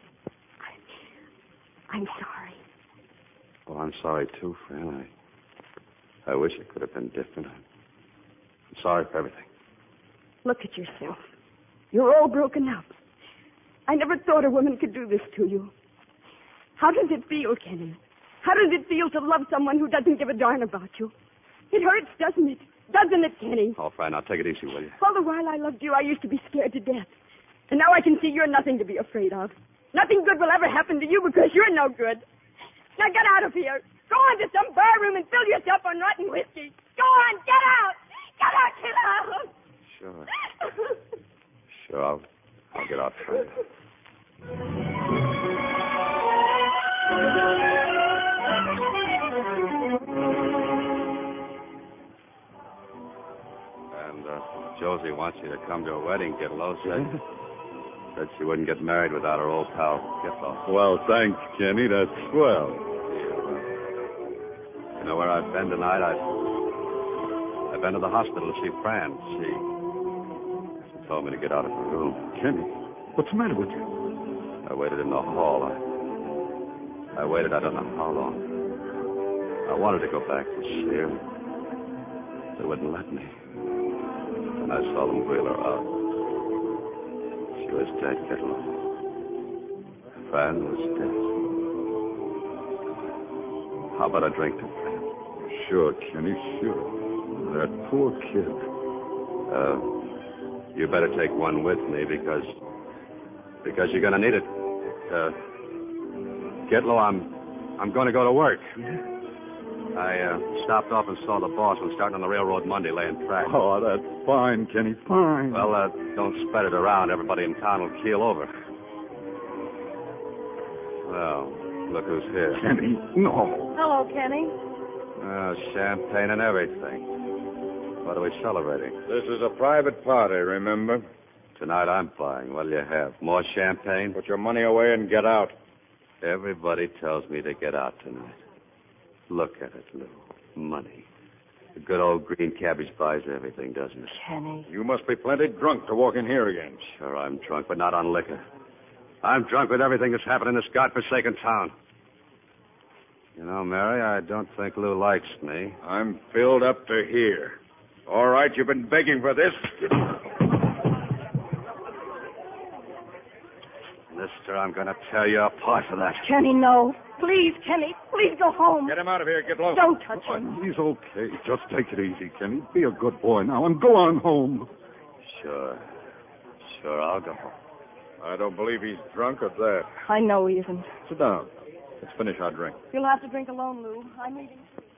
Speaker 4: I, I'm sorry.
Speaker 5: Well, I'm sorry, too, Fran. I, I wish it could have been different. I'm sorry for everything.
Speaker 4: Look at yourself. You're all broken up. I never thought a woman could do this to you. How does it feel, Kenny? How does it feel to love someone who doesn't give a darn about you? It hurts, doesn't it? Doesn't it, Kenny?
Speaker 5: Oh, Fran, now take it easy, will you?
Speaker 4: All the while I loved you, I used to be scared to death. And now I can see you're nothing to be afraid of. Nothing good will ever happen to you because you're no good. Now get out of here. Go on to some bar room and fill yourself on rotten whiskey. Go on, get out. Get out, get out.
Speaker 5: Sure. Sure, I'll, I'll get out, Fran. And uh, Josie wants you to come to her wedding, Gitlow. Said, said she wouldn't get married without her old pal, Gitlow.
Speaker 7: Well, thanks, Kenny. That's swell.
Speaker 5: You know where I've been tonight? I've, I've been to the hospital to see Fran. She, she told me to get out of her room.
Speaker 10: Kenny, what's the matter with you?
Speaker 5: I waited in the hall. I, I waited I don't know how long. I wanted to go back to see her. They wouldn't let me. And I saw them wheel her out. She was dead, Gitlow. Fran was dead. How about a drink to Fran?
Speaker 7: Sure, Kenny, sure. That poor kid.
Speaker 5: Uh, you better take one with me because... because you're going to need it. Uh, Gitlow, I'm... I'm going to go to work. I uh, stopped off and saw the boss when starting on the railroad Monday laying track.
Speaker 7: Oh, that's fine, Kenny, fine.
Speaker 5: Well, uh, don't spread it around. Everybody in town will keel over. Well, look who's here.
Speaker 7: Kenny, no.
Speaker 3: Hello, Kenny.
Speaker 5: Uh, champagne and everything. What are we celebrating?
Speaker 8: This is a private party, remember?
Speaker 5: Tonight I'm buying. What'll you have? More champagne?
Speaker 8: Put your money away and get out.
Speaker 5: Everybody tells me to get out tonight. Look at it, Lou. Money. The good old green cabbage buys everything, doesn't it?
Speaker 3: Kenny.
Speaker 8: You must be plenty drunk to walk in here again.
Speaker 5: Sure, I'm drunk, but not on liquor. I'm drunk with everything that's happened in this godforsaken town. You know, Mary, I don't think Lou likes me.
Speaker 8: I'm filled up to here. All right, you've been begging for this.
Speaker 5: Mister, I'm going to tear you apart for that.
Speaker 3: Kenny, no. Please, Kenny, please go home.
Speaker 8: Get him out of here, Gitlow.
Speaker 3: Don't touch him.
Speaker 7: He's okay. Just take it easy, Kenny. Be a good boy now and go on home.
Speaker 5: Sure. Sure, I'll go home.
Speaker 8: I don't believe he's drunk at that.
Speaker 3: I know he isn't.
Speaker 8: Sit down. Let's finish our drink.
Speaker 3: You'll have to drink alone, Lou. I'm leaving.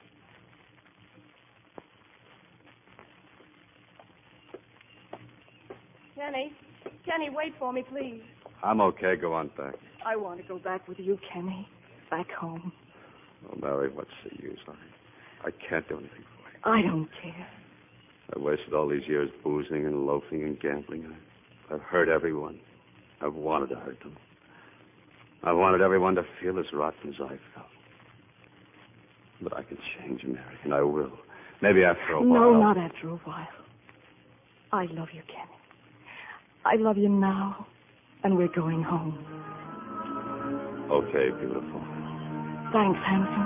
Speaker 3: Kenny, Kenny, wait for me, please.
Speaker 5: I'm okay. Go on back.
Speaker 3: I want to go back with you, Kenny. Back home.
Speaker 5: Oh, Mary, what's the use? I, I can't do anything for you.
Speaker 3: I don't care.
Speaker 5: I wasted all these years boozing and loafing and gambling. I, I've hurt everyone. I've wanted to hurt them. I wanted everyone to feel as rotten as I felt. But I can change, Mary, and I will. Maybe after a while.
Speaker 3: No, not after a while. I love you, Kenny. I love you now, and we're going home.
Speaker 5: Okay, beautiful.
Speaker 3: Thanks, handsome.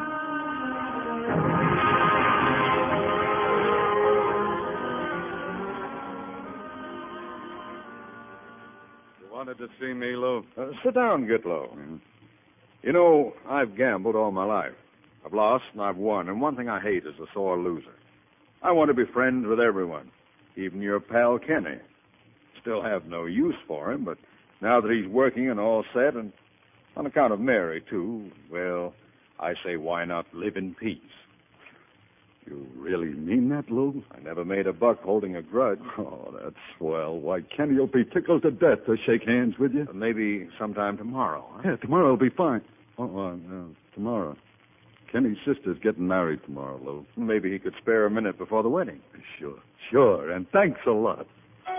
Speaker 7: You wanted to see me, Lou?
Speaker 8: Uh, sit down, Gitlow.
Speaker 7: Mm.
Speaker 8: You know, I've gambled all my life. I've lost and I've won, and one thing I hate is a sore loser. I want to be friends with everyone, even your pal Kenny. Still have no use for him, but now that he's working and all set, and on account of Mary, too, well, I say why not live in peace?
Speaker 10: You really mean that, Lou?
Speaker 8: I never made a buck holding a grudge.
Speaker 10: Oh, that's swell. Why, Kenny will be tickled to death to shake hands with you.
Speaker 8: Maybe sometime tomorrow, huh?
Speaker 10: Yeah, tomorrow will be fine. Oh, uh, uh, tomorrow. Kenny's sister's getting married tomorrow, Lou.
Speaker 8: Maybe he could spare a minute before the wedding.
Speaker 10: Sure, sure, and thanks a lot.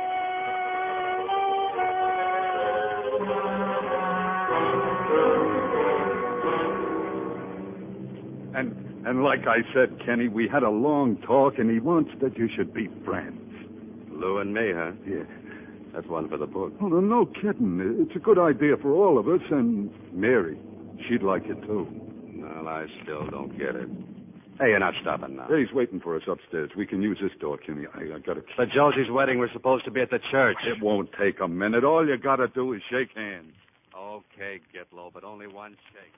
Speaker 10: And and like I said, Kenny, we had a long talk, and he wants that you should be friends.
Speaker 5: Lou and me, huh?
Speaker 10: Yeah.
Speaker 5: That's one for the book.
Speaker 10: Oh, no, no kidding. It's a good idea for all of us, and Mary, she'd like it, too.
Speaker 5: Well, I still don't get it. Hey, you're not stopping now.
Speaker 10: He's waiting for us upstairs. We can use this door, Kenny. I, I got to...
Speaker 5: For Josie's wedding, we're supposed to be at the church.
Speaker 10: It won't take a minute. All you got to do is shake hands.
Speaker 5: Okay, get low, but only one shake.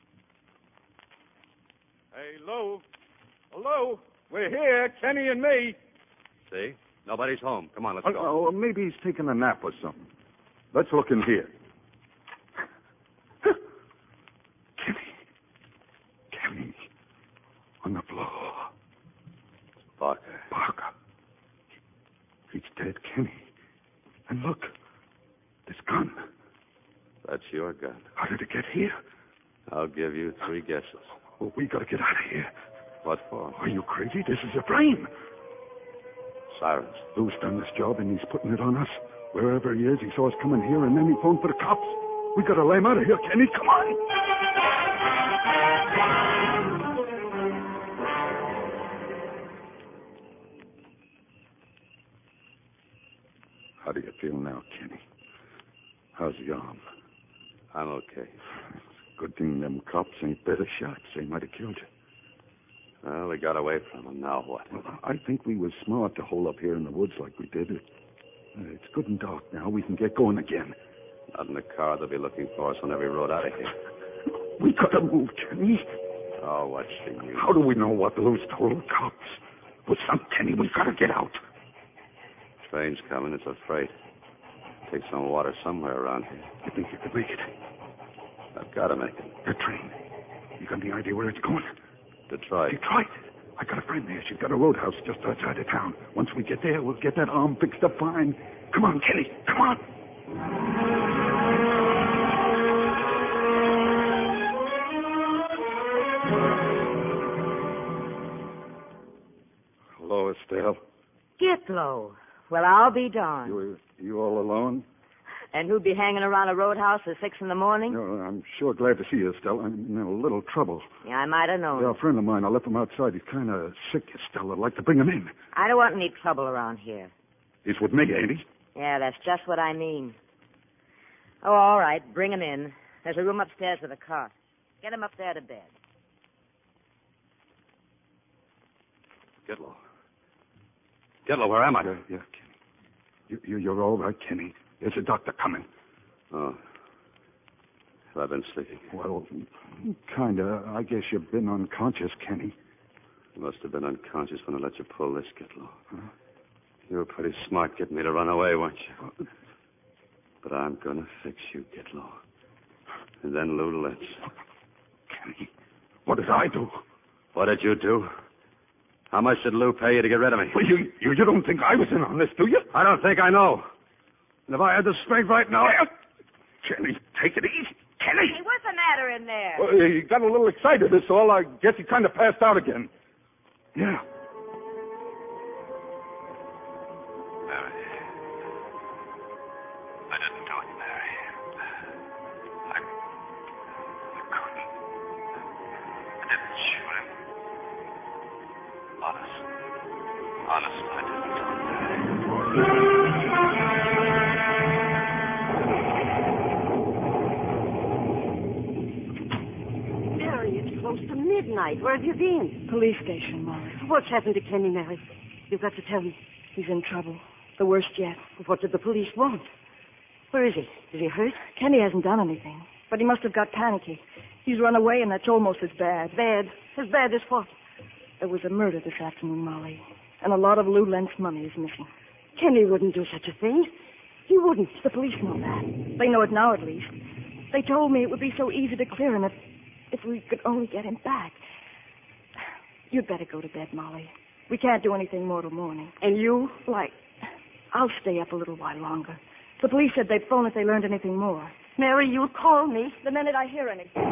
Speaker 7: Hey, Lou. Hello. We're here, Kenny and me.
Speaker 5: See? Nobody's home. Come on, let's
Speaker 10: Oh,
Speaker 5: go.
Speaker 10: oh, maybe he's taking a nap or something. Let's look in here. Kenny. Kenny. On the floor.
Speaker 5: Parker.
Speaker 10: Parker. He's dead, Kenny. And look. This gun.
Speaker 5: That's your gun.
Speaker 10: How did it get here?
Speaker 5: I'll give you three guesses.
Speaker 10: Well, we got to get out of here.
Speaker 5: What for?
Speaker 10: Are you crazy? This is a frame.
Speaker 5: Sirens.
Speaker 10: Lou's done this job, and he's putting it on us. Wherever he is, he saw us coming here, and then he phoned for the cops. We got to lay him out of here, Kenny. Come on. How do you feel now, Kenny? How's your arm?
Speaker 5: I'm okay.
Speaker 10: Good thing them cops ain't better shots. They might have killed you.
Speaker 5: Well, we got away from them. Now what?
Speaker 10: Well, I think we was smart to hole up here in the woods like we did. It, uh, it's good and dark now. We can get going again.
Speaker 5: Not in the car. They'll be looking for us whenever we rode out of here.
Speaker 10: We gotta move, Kenny.
Speaker 5: Oh, what's the use?
Speaker 10: How do we know what Lou's told the cops? With some Kenny, we gotta get out.
Speaker 5: Train's coming. It's a freight. Take some water somewhere around here.
Speaker 10: You think you could make it?
Speaker 5: I've got to make it.
Speaker 10: The train. You got any idea where it's going?
Speaker 5: Detroit.
Speaker 10: Detroit? I got a friend there. She's got a roadhouse just outside of town. Once we get there, we'll get that arm fixed up fine. Come on, Kenny. Come on. Hello, Estelle.
Speaker 9: Get low. Well, I'll be darned.
Speaker 10: You, you all alone?
Speaker 9: And who'd be hanging around a roadhouse at six in the morning?
Speaker 10: No, I'm sure glad to see you, Estelle. I'm in a little trouble.
Speaker 9: Yeah, I might have known.
Speaker 10: Yeah, a friend of mine, I left him outside. He's kind of sick, Estelle. I'd like to bring him in.
Speaker 9: I don't want any trouble around here.
Speaker 10: He's with me, ain't he?
Speaker 9: Yeah, that's just what I mean. Oh, all right. Bring him in. There's a room upstairs with a cot. Get him up there to bed.
Speaker 5: Get low. Get low. Where am I?
Speaker 10: Yeah, yeah, Kenny. You, you, you're all right, Kenny. There's a doctor coming.
Speaker 5: Oh. Have I been sleeping?
Speaker 10: Well, kind of. I guess you've been unconscious, Kenny.
Speaker 5: You must have been unconscious when I let you pull this, Gitlow. Huh? You were pretty smart getting me to run away, weren't you? But I'm going to fix you, Gitlow. And then Lou Litz.
Speaker 10: Kenny, what did I do?
Speaker 5: What did you do? How much did Lou pay you to get rid of me?
Speaker 10: Well, you, you, you don't think I was in on this, do you?
Speaker 5: I don't think I know. And if I had the strength right now...
Speaker 10: Well, Kenny, take it easy. Kenny!
Speaker 9: Hey, what's the matter in there?
Speaker 10: Well, he got a little excited, that's all. I guess he kind of passed out again. Yeah.
Speaker 5: Mary. I didn't do it, Mary. I... I couldn't. I didn't shoot him. Honest. Honest, I didn't do it, Mary.
Speaker 4: Close to midnight. Where have you been?
Speaker 3: Police station, Morris.
Speaker 4: What's happened to Kenny, Mary? You've got to tell me.
Speaker 3: He's in trouble. The worst yet.
Speaker 4: What did the police want? Where is he? Is he hurt?
Speaker 3: Kenny hasn't done anything, but he must have got panicky. He's run away, and that's almost as bad. Bad? As bad as what? There was a murder this afternoon, Molly, and a lot of Lou Lent's money is missing.
Speaker 4: Kenny wouldn't do such a thing. He wouldn't.
Speaker 3: The police know that. They know it now, at least. They told me it would be so easy to clear him if, if we could only get him back. You'd better go to bed, Molly. We can't do anything more till morning.
Speaker 4: And you?
Speaker 3: Why, I'll stay up a little while longer. The police said they'd phone if they learned anything more.
Speaker 4: Mary, you'll call me
Speaker 3: the minute I hear anything.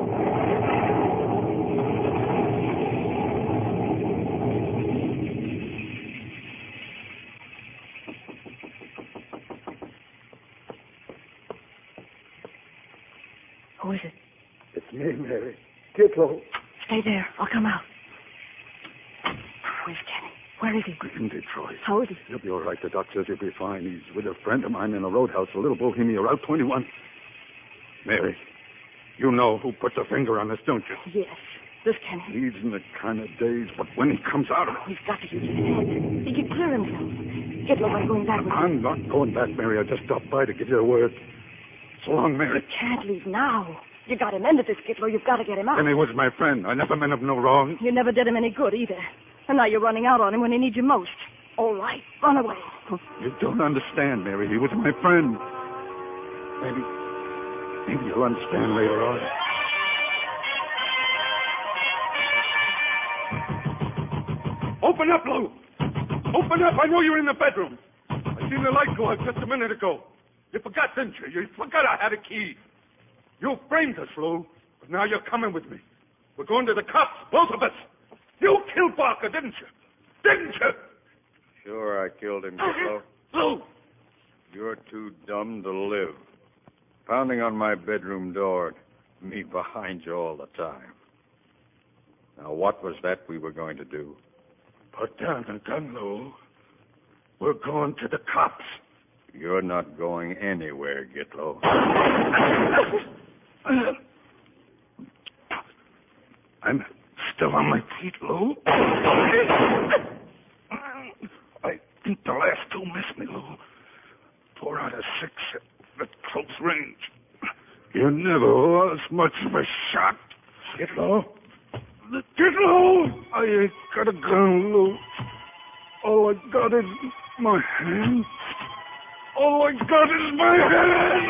Speaker 3: Who is it?
Speaker 10: It's me, Mary. Kitlow.
Speaker 3: Stay there. I'll come out. Where's Kenny? Where is he?
Speaker 10: In Detroit.
Speaker 3: How is he?
Speaker 10: He'll be all right. The doc says he'll be fine. He's with a friend of mine in a roadhouse, a little Bohemia, Route twenty-one. Mary, you know who put the finger on this, don't you?
Speaker 3: Yes. This Kenny.
Speaker 10: He's in the kind of daze, but when he comes out of it...
Speaker 3: He's got to use his head. He can clear himself. Get look, I'm going back with
Speaker 10: I'm not going back, Mary. I just stopped by to give you a word. So long, Mary.
Speaker 3: You can't leave now. You got him into this, Gitlow. You've got to get him out.
Speaker 10: Kenny was my friend. I never meant him no wrong.
Speaker 3: You never did him any good, either. And now you're running out on him when he needs you most. All right, run away.
Speaker 10: You don't understand, Mary. He was my friend. Maybe, maybe you'll understand later on. Open up, Lou. Open up. I know you're in the bedroom. I seen the light go out just a minute ago. You forgot, didn't you? You forgot I had a key. You framed us, Lou, but now you're coming with me. We're going to the cops, both of us. You killed Barker, didn't you? Didn't you?
Speaker 8: Sure, I killed him, Gitlow.
Speaker 10: Lou!
Speaker 8: You're too dumb to live. Pounding on my bedroom door, me behind you all the time. Now, what was that we were going to do?
Speaker 10: Put down the gun, Lou. We're going to the cops.
Speaker 8: You're not going anywhere, Gitlow.
Speaker 10: I'm still on my feet, Lou. I think the last two missed me, Lou. Four out of six at close range. You never was much of a shot. Gitlow. Gitlow! I ain't got a gun, Lou. All I got is my hand. All I got is my hand!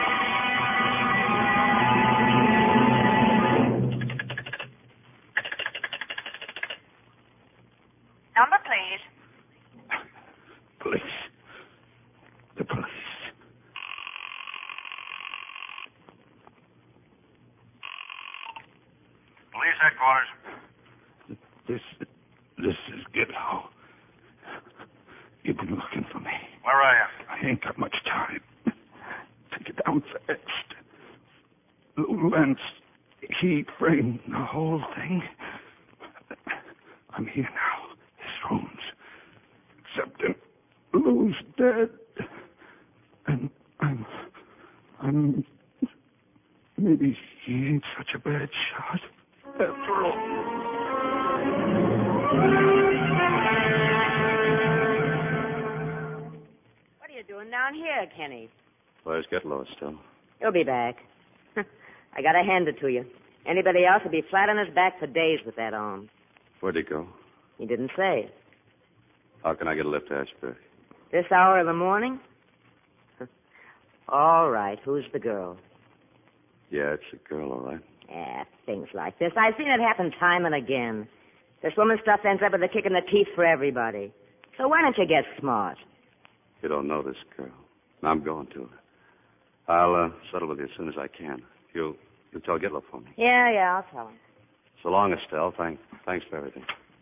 Speaker 9: Number, please.
Speaker 10: Police. The police.
Speaker 11: Police headquarters.
Speaker 10: This, this is Gitlow. You've been looking for me.
Speaker 11: Where are you?
Speaker 10: I ain't got much time. Take it down fast. Lou Lentz, he framed the whole thing. I'm here now. His rooms. Except him. Lou's dead. And I'm... I'm... Maybe he ain't such a bad shot. After all...
Speaker 12: What are you doing down here, Kenny?
Speaker 5: Where's Gitlow still?
Speaker 12: He'll be back. I gotta hand it to you. Anybody else would be flat on his back for days with that on.
Speaker 5: Where'd he go?
Speaker 12: He didn't say.
Speaker 5: How can I get a lift to Ashbury?
Speaker 12: This hour of the morning? All right. Who's the girl?
Speaker 5: Yeah, it's a girl, all right.
Speaker 12: Yeah, things like this. I've seen it happen time and again. This woman stuff ends up with a kick in the teeth for everybody. So why don't you get smart?
Speaker 5: You don't know this girl. I'm going to her. I'll uh, settle with you as soon as I can. You'll, you'll tell Gitlow for me.
Speaker 12: Yeah, yeah, I'll tell him.
Speaker 5: So long, Estelle. Thank, thanks for everything.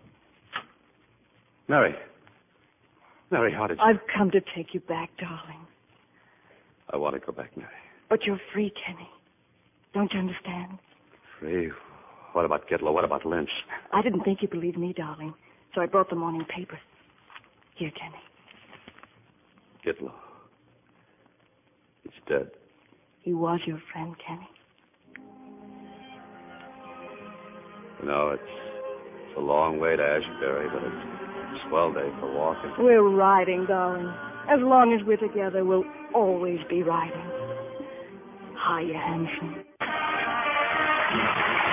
Speaker 5: Mary. Mary, how did you...
Speaker 3: I've come to take you back, darling.
Speaker 5: I want to go back, Mary.
Speaker 3: But you're free, Kenny. Don't you understand?
Speaker 5: Free? What about Gitlow? What about Lynch?
Speaker 3: I didn't think you believed me, darling, so I brought the morning papers. Here, Kenny.
Speaker 5: Gitlow. He's dead.
Speaker 3: He was your friend, Kenny.
Speaker 5: You know, it's, it's a long way to Ashbury, but it's a swell day for walking.
Speaker 3: We're riding, darling. As long as we're together, we'll always be riding. Hiya, handsome.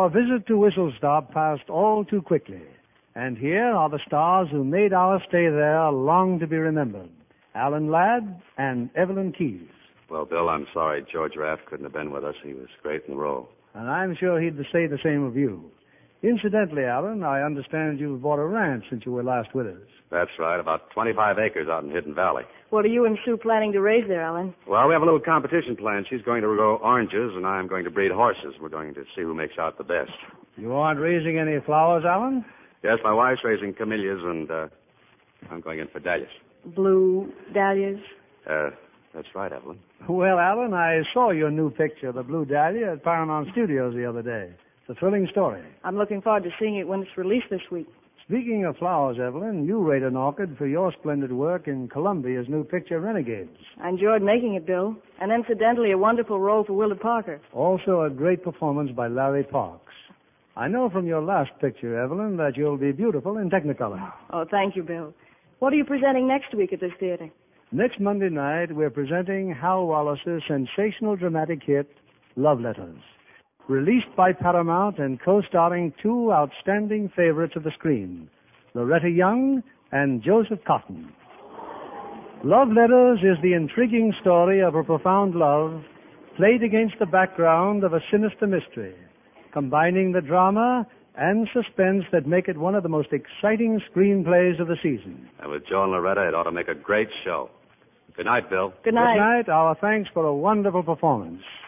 Speaker 2: our visit to Whistle Stop passed all too quickly. And here are the stars who made our stay there long to be remembered. Alan Ladd and Evelyn Keyes.
Speaker 5: Well, Bill, I'm sorry George Raft couldn't have been with us. He was great in the role.
Speaker 2: And I'm sure he'd say the same of you. Incidentally, Alan, I understand you've bought a ranch since you were last with us.
Speaker 5: That's right, about twenty-five acres out in Hidden Valley.
Speaker 3: What are you and Sue planning to raise there, Alan?
Speaker 5: Well, we have a little competition planned. She's going to grow oranges, and I'm going to breed horses. We're going to see who makes out the best.
Speaker 2: You aren't raising any flowers, Alan?
Speaker 5: Yes, my wife's raising camellias, and uh, I'm going in for dahlias.
Speaker 3: Blue dahlias?
Speaker 5: Uh, that's right, Evelyn.
Speaker 2: Well, Alan, I saw your new picture, The Blue Dahlia, at Paramount Studios the other day. It's a thrilling story.
Speaker 3: I'm looking forward to seeing it when it's released this week.
Speaker 2: Speaking of flowers, Evelyn, you rate an orchid for your splendid work in Columbia's new picture, Renegades.
Speaker 3: I enjoyed making it, Bill. And incidentally, a wonderful role for Willard Parker.
Speaker 2: Also a great performance by Larry Parks. I know from your last picture, Evelyn, that you'll be beautiful in Technicolor.
Speaker 3: Oh, thank you, Bill. What are you presenting next week at this theater?
Speaker 2: Next Monday night, we're presenting Hal Wallace's sensational dramatic hit, Love Letters. Released by Paramount and co-starring two outstanding favorites of the screen, Loretta Young and Joseph Cotton. Love Letters is the intriguing story of a profound love played against the background of a sinister mystery, combining the drama and suspense that make it one of the most exciting screenplays of the season.
Speaker 5: And with Joe and Loretta, it ought to make a great show. Good night, Bill.
Speaker 3: Good night.
Speaker 2: Good night. Our thanks for a wonderful performance.